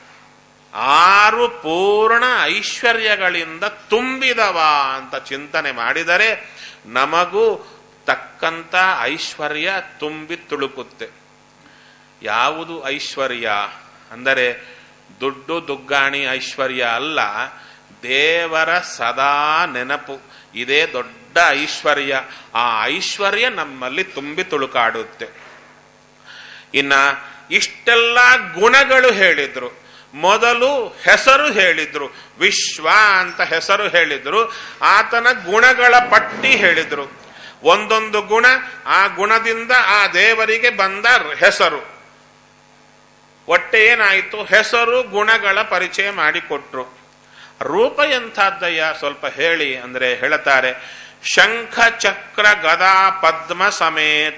6 ಪೂರ್ಣ ಐಶ್ವರ್ಯಗಳಿಂದ ತುಂಬಿದವ ಅಂತ ಚಿಂತನೆ ಮಾಡಿದರೆ ನಮಗೂ ತಕ್ಕಂತ ಐಶ್ವರ್ಯ ತುಂಬಿ ತುಳುಕುತ್ತೆ. ಯಾವುದು ಐಶ್ವರ್ಯ ಅಂದರೆ ದುಡ್ಡು ದುಗ್ಗಾಣಿ ಐಶ್ವರ್ಯ ಅಲ್ಲ, ದೇವರ ಸದಾ ನೆನಪು. ಇದೇ ದೊಡ್ಡ ಐಶ್ವರ್ಯ. ಆ ಐಶ್ವರ್ಯ ನಮ್ಮಲ್ಲಿ ತುಂಬಿ ತುಳುಕಾಡುತ್ತೆ. ಇನ್ನ ಇಷ್ಟೆಲ್ಲ ಗುಣಗಳು ಹೇಳಿದ್ರು. ಮೊದಲು ಹೆಸರು ಹೇಳಿದ್ರು, ವಿಶ್ವ ಅಂತ ಹೆಸರು ಹೇಳಿದ್ರು. ಆತನ ಗುಣಗಳ ಪಟ್ಟಿ ಹೇಳಿದ್ರು. ಒಂದೊಂದು ಗುಣ, ಆ ಗುಣದಿಂದ ಆ ದೇವರಿಗೆ ಬಂದ ಹೆಸರು. ಒಟ್ಟೆ ಏನಾಯಿತು, ಹೆಸರು ಗುಣಗಳ ಪರಿಚಯ ಮಾಡಿಕೊಟ್ರು. ರೂಪ ಎಂಥದ್ದಯ್ಯ ಸ್ವಲ್ಪ ಹೇಳಿ ಅಂದ್ರೆ ಹೇಳುತ್ತಾರೆ, ಶಂಖ ಚಕ್ರ ಗದಾ ಪದ್ಮ ಸಮೇತ.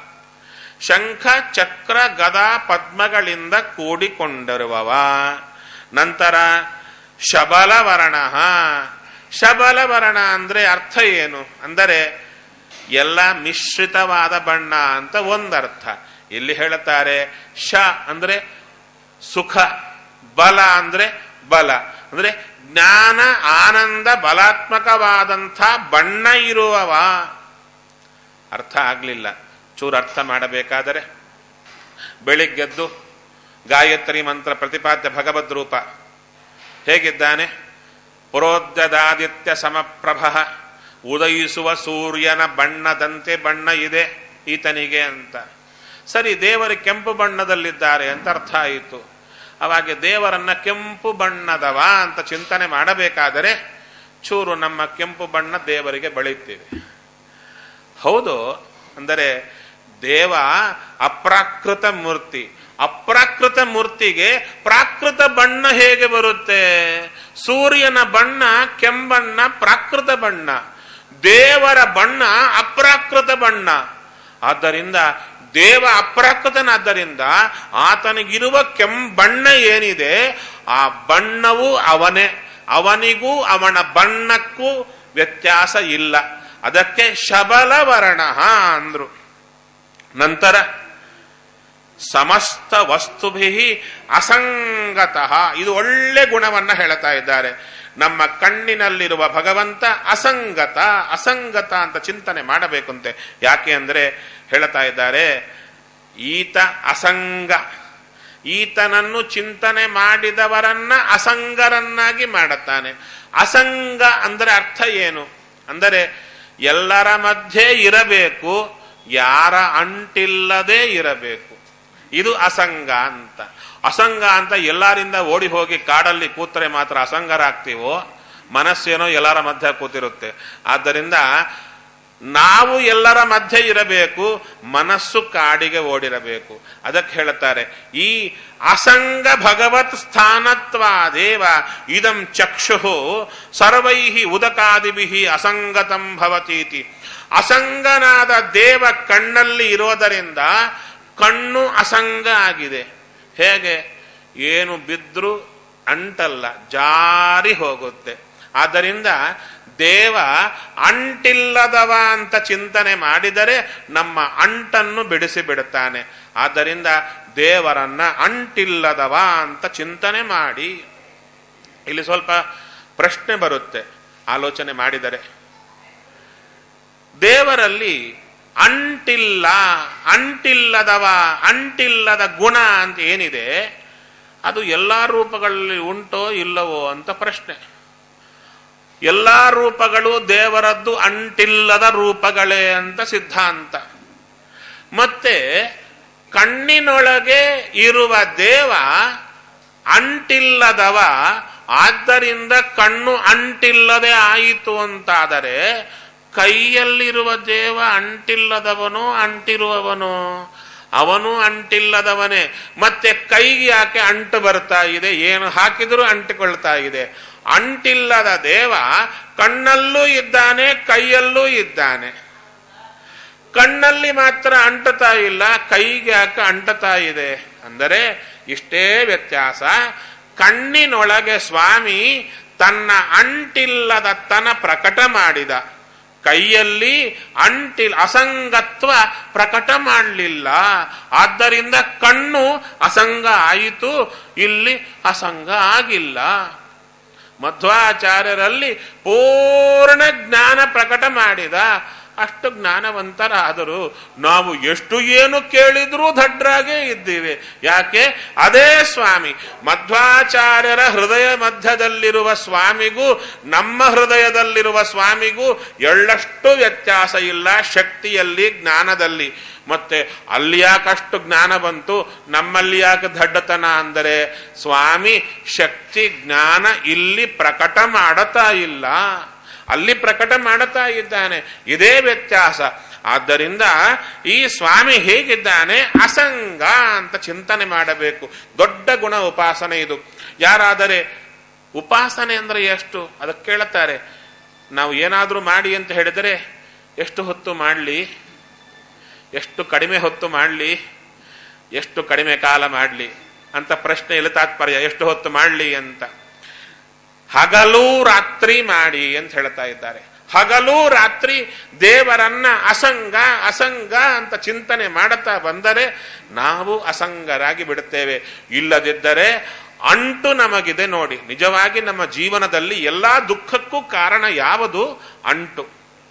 ಶಂಖ ಚಕ್ರ ಗದಾ ಪದ್ಮಗಳಿಂದ ಕೂಡಿಕೊಂಡಿರುವವ. ನಂತರ ಶಬಲವರ್ಣ. ಶಬಲವರ್ಣ ಅಂದ್ರೆ ಅರ್ಥ ಏನು ಅಂದರೆ ಎಲ್ಲ ಮಿಶ್ರಿತವಾದ ಬಣ್ಣ ಅಂತ ಒಂದರ್ಥ. ಇಲ್ಲಿ ಹೇಳುತ್ತಾರೆ ಶ ಅಂದ್ರೆ ಸುಖ, ಬಲ ಅಂದ್ರೆ ಬಲ ಅಂದ್ರೆ ಜ್ಞಾನ ಆನಂದ ಬಲಾತ್ಮಕವಾದಂಥ ಬಣ್ಣ ಇರುವವ. ಅರ್ಥ ಆಗ್ಲಿಲ್ಲ, ಚೂರು ಅರ್ಥ ಮಾಡಬೇಕಾದರೆ ಬೆಳಿಗ್ಗೆದ್ದು ಗಾಯತ್ರಿ ಮಂತ್ರ ಪ್ರತಿಪಾದ್ಯ ಭಗವದ್ ರೂಪ ಹೇಗಿದ್ದಾನೆ, ಪುರೋದ್ಯದಾದಿತ್ಯ ಸಮಪ್ರಭ, ಉದಯಿಸುವ ಸೂರ್ಯನ ಬಣ್ಣದಂತೆ ಬಣ್ಣ ಇದೆ ಈತನಿಗೆ ಅಂತ. ಸರಿ, ದೇವರು ಕೆಂಪು ಬಣ್ಣದಲ್ಲಿದ್ದಾರೆ ಅಂತ ಅರ್ಥ ಆಯಿತು. ಅವಾಗ ದೇವರನ್ನ ಕೆಂಪು ಬಣ್ಣದವ ಅಂತ ಚಿಂತನೆ ಮಾಡಬೇಕಾದರೆ ಚೂರು ನಮ್ಮ ಕೆಂಪು ಬಣ್ಣ ದೇವರಿಗೆ ಬಳಿತೀವಿ. ಹೌದು, ಅಂದರೆ ದೇವ ಅಪ್ರಾಕೃತ ಮೂರ್ತಿ. ಅಪ್ರಾಕೃತ ಮೂರ್ತಿಗೆ ಪ್ರಾಕೃತ ಬಣ್ಣ ಹೇಗೆ ಬರುತ್ತೆ? ಸೂರ್ಯನ ಬಣ್ಣ ಕೆಂಬಣ್ಣ ಪ್ರಾಕೃತ ಬಣ್ಣ, ದೇವರ ಬಣ್ಣ ಅಪ್ರಾಕೃತ ಬಣ್ಣ. ಆದ್ದರಿಂದ ದೇವ ಅಪ್ರಾಕೃತನಾದ್ದರಿಂದ ಆತನಿಗಿರುವ ಕೆಂಬಣ್ಣ ಏನಿದೆ ಆ ಬಣ್ಣವೂ ಅವನೇ. ಅವನಿಗೂ ಅವನ ಬಣ್ಣಕ್ಕೂ ವ್ಯತ್ಯಾಸ ಇಲ್ಲ. ಅದಕ್ಕೆ ಶಬಲವರ್ಣ ಅಂದ್ರು. ನಂತರ ಸಮಸ್ತ ವಸ್ತುಭಿ ಅಸಂಗತಃ. ಇದು ಒಳ್ಳೆ ಗುಣವನ್ನ ಹೇಳ್ತಾ ಇದ್ದಾರೆ. ನಮ್ಮ ಕಣ್ಣಿನಲ್ಲಿರುವ ಭಗವಂತ ಅಸಂಗತ ಅಸಂಗತ ಅಂತ ಚಿಂತನೆ ಮಾಡಬೇಕಂತೆ. ಯಾಕೆ ಅಂದ್ರೆ ಹೇಳ್ತಾ ಇದ್ದಾರೆ, ಈತ ಅಸಂಗ, ಈತನನ್ನು ಚಿಂತನೆ ಮಾಡಿದವರನ್ನ ಅಸಂಗರನ್ನಾಗಿ ಮಾಡುತ್ತಾನೆ. ಅಸಂಗ ಅಂದರೆ ಅರ್ಥ ಏನು ಅಂದರೆ ಎಲ್ಲರ ಮಧ್ಯೆ ಇರಬೇಕು, ಯಾರ ಅಂಟಿಲ್ಲದೆ ಇರಬೇಕು. ಇದು ಅಸಂಗ ಅಂತ. ಅಸಂಗ ಅಂತ ಎಲ್ಲರಿಂದ ಓಡಿ ಹೋಗಿ ಕಾಡಲ್ಲಿ ಕೂತರೆ ಮಾತ್ರ ಅಸಂಗರಾಗ್ತೀವೋ, ಮನಸ್ಸೇನೋ ಎಲ್ಲರ ಮಧ್ಯೆ ಕೂತಿರುತ್ತೆ. ಆದ್ದರಿಂದ ನಾವು ಎಲ್ಲರ ಮಧ್ಯೆ ಇರಬೇಕು, ಮನಸ್ಸು ಕಾಡಿಗೆ ಓಡಿರಬೇಕು. ಅದಕ್ಕೆ ಹೇಳುತ್ತಾರೆ, ಈ ಅಸಂಗ ಭಗವತ್ ಸ್ಥಾನತ್ವಾದೇವ ಇದಂ ಚಕ್ಷು ಸರ್ವೈಹಿ ಉದಕಾದಿಭಿ ಅಸಂಗತಂ ಭವತೀತಿ. ಅಸಂಗನಾದ ದೇವ ಕಣ್ಣಲ್ಲಿ ಇರೋದರಿಂದ ಕಣ್ಣು ಅಸಂಗ ಆಗಿದೆ. ಹೇಗೆ? ಏನು ಬಿದ್ರೂ ಅಂಟಲ್ಲ, ಜಾರಿ ಹೋಗುತ್ತೆ. ಆದ್ದರಿಂದ ದೇವ ಅಂಟಿಲ್ಲದವ ಅಂತ ಚಿಂತನೆ ಮಾಡಿದರೆ ನಮ್ಮ ಅಂಟನ್ನು ಬಿಡಿಸಿ ಬಿಡುತ್ತಾನೆ. ಆದ್ದರಿಂದ ದೇವರನ್ನ ಅಂಟಿಲ್ಲದವ ಅಂತ ಚಿಂತನೆ ಮಾಡಿ. ಇಲ್ಲಿ ಸ್ವಲ್ಪ ಪ್ರಶ್ನೆ ಬರುತ್ತೆ ಆಲೋಚನೆ ಮಾಡಿದರೆ. ದೇವರಲ್ಲಿ ಅಂಟಿಲ್ಲ, ಅಂಟಿಲ್ಲದವ, ಅಂಟಿಲ್ಲದ ಗುಣ ಅಂತ ಏನಿದೆ ಅದು ಎಲ್ಲಾ ರೂಪಗಳಲ್ಲಿ ಉಂಟೋ ಇಲ್ಲವೋ ಅಂತ ಪ್ರಶ್ನೆ. ಎಲ್ಲಾ ರೂಪಗಳು ದೇವರದ್ದು ಅಂಟಿಲ್ಲದ ರೂಪಗಳೇ ಅಂತ ಸಿದ್ಧಾಂತ. ಮತ್ತೆ ಕಣ್ಣಿನೊಳಗೆ ಇರುವ ದೇವ ಅಂಟಿಲ್ಲದವ, ಆದ್ದರಿಂದ ಕಣ್ಣು ಅಂಟಿಲ್ಲದೆ ಆಯಿತು ಅಂತಾದರೆ ಕೈಯಲ್ಲಿರುವ ದೇವ ಅಂಟಿಲ್ಲದವನೋ ಅಂಟಿರುವವನೋ? ಅವನು ಅಂಟಿಲ್ಲದವನೇ. ಮತ್ತೆ ಕೈಗೆ ಯಾಕೆ ಅಂಟು ಬರ್ತಾ ಇದೆ? ಏನು ಹಾಕಿದರೂ ಅಂಟಿಕೊಳ್ತಾ ಇದೆ. ಅಂಟಿಲ್ಲದ ದೇವ ಕಣ್ಣಲ್ಲೂ ಇದ್ದಾನೆ, ಕೈಯಲ್ಲೂ ಇದ್ದಾನೆ. ಕಣ್ಣಲ್ಲಿ ಮಾತ್ರ ಅಂಟುತ್ತಾ ಇಲ್ಲ, ಕೈಗೆ ಯಾಕೆ ಅಂಟುತ್ತಾ ಇದೆ ಅಂದರೆ ಇಷ್ಟೇ ವ್ಯತ್ಯಾಸ. ಕಣ್ಣಿನೊಳಗೆ ಸ್ವಾಮಿ ತನ್ನ ಅಂಟಿಲ್ಲದ ತನ ಪ್ರಕಟ ಮಾಡಿದ, ಕೈಯಲ್ಲಿ ಅಸಂಗತ್ವ ಪ್ರಕಟ ಮಾಡಲಿಲ್ಲ. ಆದ್ದರಿಂದ ಕಣ್ಣು ಅಸಂಗ ಆಯಿತು, ಇಲ್ಲಿ ಅಸಂಗ ಆಗಿಲ್ಲ. ಮಧ್ವಾಚಾರ್ಯರಲ್ಲಿ ಪೂರ್ಣ ಜ್ಞಾನ ಪ್ರಕಟ ಮಾಡಿದ. ಅಷ್ಟು ಜ್ಞಾನವಂತರಾದರೂ ನಾವು ಎಷ್ಟು ಏನು ಕೇಳಿದ್ರೂ ದಡ್ರಾಗೇ ಇದ್ದೀವಿ. ಯಾಕೆ? ಅದೇ ಸ್ವಾಮಿ ಮಧ್ವಾಚಾರ್ಯರ ಹೃದಯ ಮಧ್ಯದಲ್ಲಿರುವ ಸ್ವಾಮಿಗೂ ನಮ್ಮ ಹೃದಯದಲ್ಲಿರುವ ಸ್ವಾಮಿಗೂ ಎಳ್ಳಷ್ಟು ವ್ಯತ್ಯಾಸ ಇಲ್ಲ, ಶಕ್ತಿಯಲ್ಲಿ, ಜ್ಞಾನದಲ್ಲಿ. ಮತ್ತೆ ಅಲ್ಲಿ ಯಾಕಷ್ಟು ಜ್ಞಾನ ಬಂತು, ನಮ್ಮಲ್ಲಿ ಯಾಕೆ ದಡ್ಡತನ ಅಂದರೆ ಸ್ವಾಮಿ ಶಕ್ತಿ ಜ್ಞಾನ ಇಲ್ಲಿ ಪ್ರಕಟ ಮಾಡತಾ ಇಲ್ಲ, ಅಲ್ಲಿ ಪ್ರಕಟ ಮಾಡುತ್ತಾ ಇದ್ದಾನೆ. ಇದೇ ವ್ಯತ್ಯಾಸ. ಆದ್ದರಿಂದ ಈ ಸ್ವಾಮಿ ಹೇಗಿದ್ದಾನೆ? ಅಸಂಗ ಅಂತ ಚಿಂತನೆ ಮಾಡಬೇಕು. ದೊಡ್ಡ ಗುಣ ಉಪಾಸನೆ ಇದು. ಯಾರಾದರೆ ಉಪಾಸನೆ ಅಂದ್ರೆ ಎಷ್ಟು ಅದಕ್ಕೆ ಕೇಳುತ್ತಾರೆ. ನಾವು ಏನಾದರೂ ಮಾಡಿ ಅಂತ ಹೇಳಿದರೆ ಎಷ್ಟು ಹೊತ್ತು ಮಾಡಲಿ, ಎಷ್ಟು ಕಡಿಮೆ ಹೊತ್ತು ಮಾಡಲಿ, ಎಷ್ಟು ಕಡಿಮೆ ಕಾಲ ಮಾಡಲಿ ಅಂತ ಪ್ರಶ್ನೆ ಇಲ್ಲ. ತಾತ್ಪರ್ಯ ಎಷ್ಟು ಹೊತ್ತು ಮಾಡಲಿ ಅಂತ. ಹಗಲು ರಾತ್ರಿ ಮಾಡಿ ಅಂತ ಹೇಳ್ತಾ ಇದ್ದಾರೆ. ಹಗಲು ರಾತ್ರಿ ದೇವರನ್ನ ಅಸಂಗ ಅಸಂಗ ಅಂತ ಚಿಂತನೆ ಮಾಡುತ್ತಾ ಬಂದರೆ ನಾವು ಅಸಂಗರಾಗಿ ಬಿಡುತ್ತೇವೆ. ಇಲ್ಲದಿದ್ದರೆ ಅಂಟು ನಮಗಿದೆ ನೋಡಿ. ನಿಜವಾಗಿ ನಮ್ಮ ಜೀವನದಲ್ಲಿ ಎಲ್ಲಾ ದುಃಖಕ್ಕೂ ಕಾರಣ ಯಾವುದು? ಅಂಟು.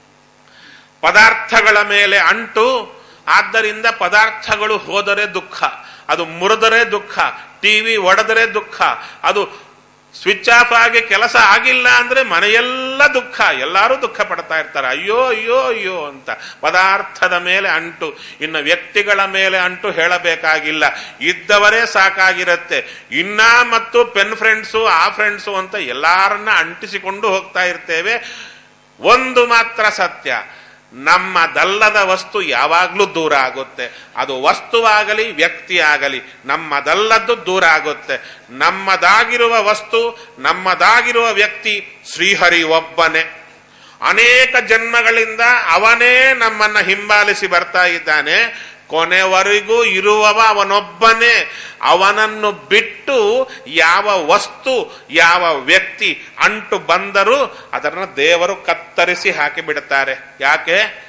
ಪದಾರ್ಥಗಳ ಮೇಲೆ ಅಂಟು. ಆದ್ದರಿಂದ ಪದಾರ್ಥಗಳು ಹೋದರೆ ದುಃಖ, ಅದು ಮುರಿದರೆ ದುಃಖ, ಟಿವಿ ಒಡೆದರೆ ದುಃಖ, ಅದು ಸ್ವಿಚ್ ಆಫ್ ಆಗಿ ಕೆಲಸ ಆಗಿಲ್ಲ ಅಂದ್ರೆ ಮನೆಯೆಲ್ಲ ದುಃಖ, ಎಲ್ಲರೂ ದುಃಖ ಪಡ್ತಾ ಇರ್ತಾರೆ. ಅಯ್ಯೋ ಅಯ್ಯೋ ಅಯ್ಯೋ ಅಂತ. ಪದಾರ್ಥದ ಮೇಲೆ ಅಂಟು. ಇನ್ನು ವ್ಯಕ್ತಿಗಳ ಮೇಲೆ ಅಂಟು ಹೇಳಬೇಕಾಗಿಲ್ಲ, ಇದ್ದವರೇ ಸಾಕಾಗಿರುತ್ತೆ. ಇನ್ನ ಮತ್ತು ಪೆನ್ ಫ್ರೆಂಡ್ಸು, ಆ ಫ್ರೆಂಡ್ಸು ಅಂತ ಎಲ್ಲರನ್ನ ಅಂಟಿಸಿಕೊಂಡು ಹೋಗ್ತಾ ಇರ್ತೇವೆ. ಒಂದು ಮಾತ್ರ ಸತ್ಯ, ನಮ್ಮದಲ್ಲದ ವಸ್ತು ಯಾವಾಗ್ಲೂ ದೂರ ಆಗುತ್ತೆ. ಅದು ವಸ್ತುವಾಗಲಿ ವ್ಯಕ್ತಿ ಆಗಲಿ, ನಮ್ಮದಲ್ಲದ್ದು ದೂರ ಆಗುತ್ತೆ. ನಮ್ಮದಾಗಿರುವ ವಸ್ತು, ನಮ್ಮದಾಗಿರುವ ವ್ಯಕ್ತಿ ಶ್ರೀಹರಿ ಒಬ್ಬನೇ. ಅನೇಕ ಜನ್ಮಗಳಿಂದ ಅವನೇ ನಮ್ಮನ್ನ ಹಿಂಬಾಲಿಸಿ ಬರ್ತಾ ಇದ್ದಾನೆ. ಕೊನೆವರೆಗೂ ಇರುವವ ಅವನೊಬ್ಬನೇ. ಅವನನ್ನು ಬಿಟ್ಟು ಯಾವ ವಸ್ತು, ಯಾವ ವ್ಯಕ್ತಿ ಅಂಟು ಬಂದರೂ ಅದನ್ನು ದೇವರು ಕತ್ತರಿಸಿ ಹಾಕಿ ಬಿಡುತ್ತಾರೆ. ಯಾಕೆ?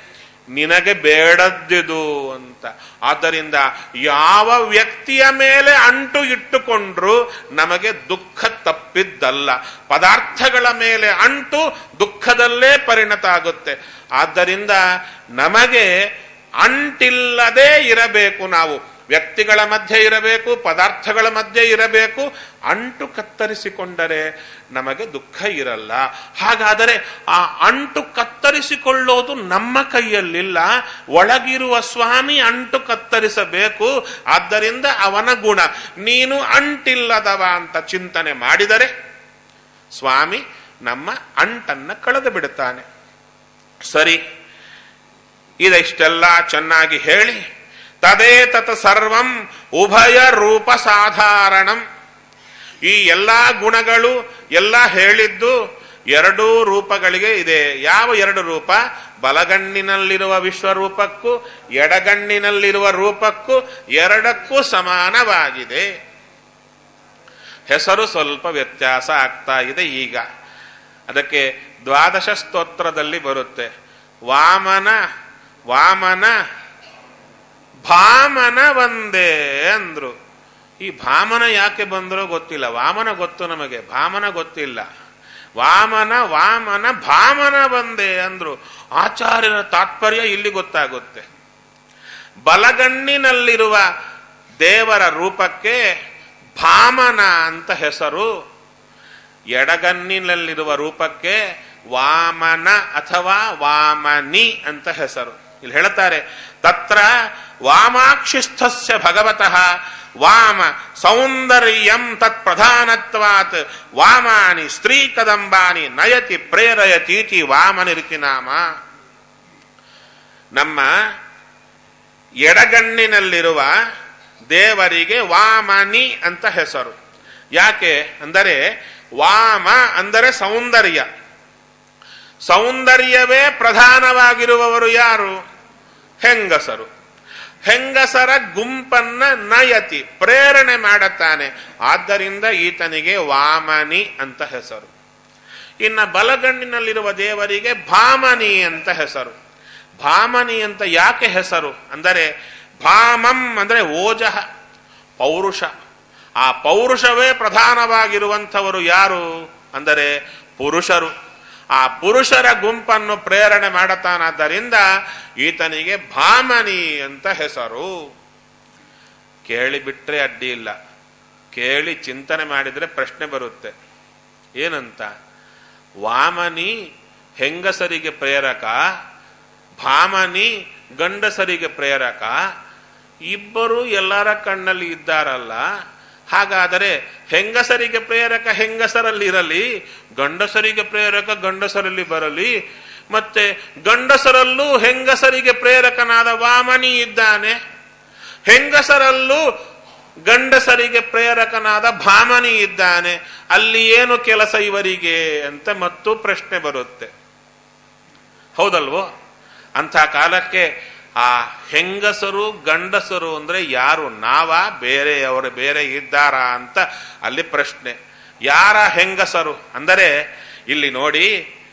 ನಿನಗೆ ಬೇಡದ್ದಿದು ಅಂತ. ಆದ್ದರಿಂದ ಯಾವ ವ್ಯಕ್ತಿಯ ಮೇಲೆ ಅಂಟು ಇಟ್ಟುಕೊಂಡ್ರೂ ನಮಗೆ ದುಃಖ ತಪ್ಪಿದ್ದಲ್ಲ. ಪದಾರ್ಥಗಳ ಮೇಲೆ ಅಂಟು ದುಃಖದಲ್ಲೇ ಪರಿಣತ ಆಗುತ್ತೆ. ಆದ್ದರಿಂದ ನಮಗೆ ಅಂಟಿಲ್ಲದೆ ಇರಬೇಕು. ನಾವು ವ್ಯಕ್ತಿಗಳ ಮಧ್ಯೆ ಇರಬೇಕು, ಪದಾರ್ಥಗಳ ಮಧ್ಯೆ ಇರಬೇಕು. ಅಂಟು ಕತ್ತರಿಸಿಕೊಂಡರೆ ನಮಗೆ ದುಃಖ ಇರಲ್ಲ. ಹಾಗಾದರೆ ಆ ಅಂಟು ಕತ್ತರಿಸಿಕೊಳ್ಳೋದು ನಮ್ಮ ಕೈಯಲ್ಲಿಲ್ಲ, ಒಳಗಿರುವ ಸ್ವಾಮಿ ಅಂಟು ಕತ್ತರಿಸಬೇಕು. ಆದ್ದರಿಂದ ಅವನ ಗುಣ. ನೀನು ಅಂಟಿಲ್ಲದವ ಅಂತ ಚಿಂತನೆ ಮಾಡಿದರೆ ಸ್ವಾಮಿ ನಮ್ಮ ಅಂಟನ್ನು ಕಳೆದು ಬಿಡುತ್ತಾನೆ. ಸರಿ, ಇದಿಷ್ಟೆಲ್ಲ ಚೆನ್ನಾಗಿ ಹೇಳಿ ತದೇತತ್ ಸರ್ವಂ ಉಭಯ ರೂಪ ಸಾಧಾರಣಂ. ಈ ಎಲ್ಲ ಗುಣಗಳು ಎಲ್ಲ ಹೇಳಿದ್ದು ಎರಡೂ ರೂಪಗಳಿಗೆ ಇದೆ. ಯಾವ ಎರಡು ರೂಪ? ಬಲಗಣ್ಣಿನಲ್ಲಿರುವ ವಿಶ್ವರೂಪಕ್ಕೂ ಎಡಗಣ್ಣಿನಲ್ಲಿರುವ ರೂಪಕ್ಕೂ ಎರಡಕ್ಕೂ ಸಮಾನವಾಗಿದೆ. ಹೆಸರು ಸ್ವಲ್ಪ ವ್ಯತ್ಯಾಸ ಆಗ್ತಾ ಇದೆ ಈಗ. ಅದಕ್ಕೆ ದ್ವಾದಶ ಸ್ತೋತ್ರದಲ್ಲಿ ಬರುತ್ತೆ, ವಾಮನ ವಾಮನ ಭಾಮನ ಒಂದೇ ಅಂದ್ರು. ಈ ಭಾಮನ ಯಾಕೆ ಬಂದ್ರೋ ಗೊತ್ತಿಲ್ಲ. ವಾಮನ ಗೊತ್ತು ನಮಗೆ, ಭಾಮನ ಗೊತ್ತಿಲ್ಲ. ವಾಮನ ವಾಮನ ಭಾಮನ ಒಂದೇ ಅಂದ್ರು. ಆಚಾರ್ಯರ ತಾತ್ಪರ್ಯ ಇಲ್ಲಿ ಗೊತ್ತಾಗುತ್ತೆ. ಬಲಗಣ್ಣಿನಲ್ಲಿರುವ ದೇವರ ರೂಪಕ್ಕೆ ಭಾಮನ ಅಂತ ಹೆಸರು, ಎಡಗಣ್ಣಿನಲ್ಲಿರುವ ರೂಪಕ್ಕೆ ವಾಮನ ಅಥವಾ ವಾಮನಿ ಅಂತ ಹೆಸರು. ಇಲ್ಲಿ ಹೇಳ್ತಾರೆ, ತತ್ರ ವಾಮಾಕ್ಷಿಸ್ಥಸ್ಯ ಭಗವತಃ ವಾಮ ಸೌಂದರ್ಯಂ ತತ್ ಪ್ರಧಾನತ್ವಾತ್ ವಾಮಾನಿ ಸ್ತ್ರೀ ಕದಂಬಾನಿ ನಯತಿ ಪ್ರೇರಯತೀತಿ ವಾಮನಿರಿತಿ ನಾಮ. ನಮ್ಮ ಎಡಗಣ್ಣಿನಲ್ಲಿರುವ ದೇವರಿಗೆ ವಾಮನಿ ಅಂತ ಹೆಸರು. ಯಾಕೆ ಅಂದರೆ ವಾಮ ಅಂದರೆ ಸೌಂದರ್ಯ. ಸೌಂದರ್ಯವೇ ಪ್ರಧಾನವಾಗಿರುವವರು ಯಾರು? ಹೆಂಗಸರು. ಹೆಂಗಸರ ಗುಂಪನ್ನ ನಯತಿ ಪ್ರೇರಣೆ ಮಾಡುತ್ತಾನೆ. ಆದ್ದರಿಂದ ಈತನಿಗೆ ವಾಮನಿ ಅಂತ ಹೆಸರು. ಇನ್ನ ಬಲಗಣ್ಣಿನಲ್ಲಿರುವ ದೇವರಿಗೆ ಭಾಮನಿ ಅಂತ ಹೆಸರು. ಭಾಮನಿ ಅಂತ ಯಾಕೆ ಹೆಸರು ಅಂದರೆ ಭಾಮಂ ಅಂದರೆ ಓಜಃ, ಪೌರುಷ. ಆ ಪೌರುಷವೇ ಪ್ರಧಾನವಾಗಿರುವಂಥವರು ಯಾರು ಅಂದರೆ ಪುರುಷರು. ಆ ಪುರುಷರ ಗುಂಪನ್ನು ಪ್ರೇರಣೆ ಮಾಡುತ್ತಾನಾದ್ದರಿಂದ ಈತನಿಗೆ ಭಾಮನಿ ಅಂತ ಹೆಸರು. ಕೇಳಿಬಿಟ್ರೆ ಅಡ್ಡಿ ಇಲ್ಲ, ಕೇಳಿ ಚಿಂತನೆ ಮಾಡಿದರೆ ಪ್ರಶ್ನೆ ಬರುತ್ತೆ. ಏನಂತ? ವಾಮನಿ ಹೆಂಗಸರಿಗೆ ಪ್ರೇರಕ, ಭಾಮನಿ ಗಂಡಸರಿಗೆ ಪ್ರೇರಕ. ಇಬ್ಬರು ಎಲ್ಲರ ಕಣ್ಣಲ್ಲಿ ಇದ್ದಾರಲ್ಲ, ಹಾಗಾದರೆ ಹೆಂಗಸರಿಗೆ ಪ್ರೇರಕ ಹೆಂಗಸರಲ್ಲಿ ಇರಲಿ, ಗಂಡಸರಿಗೆ ಪ್ರೇರಕ ಗಂಡಸರಲ್ಲಿ ಬರಲಿ. ಮತ್ತೆ ಗಂಡಸರಲ್ಲೂ ಹೆಂಗಸರಿಗೆ ಪ್ರೇರಕನಾದ ವಾಮನಿ ಇದ್ದಾನೆ, ಹೆಂಗಸರಲ್ಲೂ ಗಂಡಸರಿಗೆ ಪ್ರೇರಕನಾದ ಭಾಮನಿ ಇದ್ದಾನೆ. ಅಲ್ಲಿ ಏನು ಕೆಲಸ ಇವರಿಗೆ ಅಂತ ಮತ್ತು ಪ್ರಶ್ನೆ ಬರುತ್ತೆ. ಹೌದಲ್ವೋ? ಅಂಥ ಕಾಲಕ್ಕೆ ಆ ಹೆಂಗಸರು ಗಂಡಸರು ಅಂದ್ರೆ ಯಾರು? ನಾವಾ ಬೇರೆಯವರು ಬೇರೆ ಇದ್ದಾರಾ ಅಂತ ಅಲ್ಲಿ ಪ್ರಶ್ನೆ. ಯಾರ ಹೆಂಗಸರು ಅಂದರೆ ಇಲ್ಲಿ ನೋಡಿ,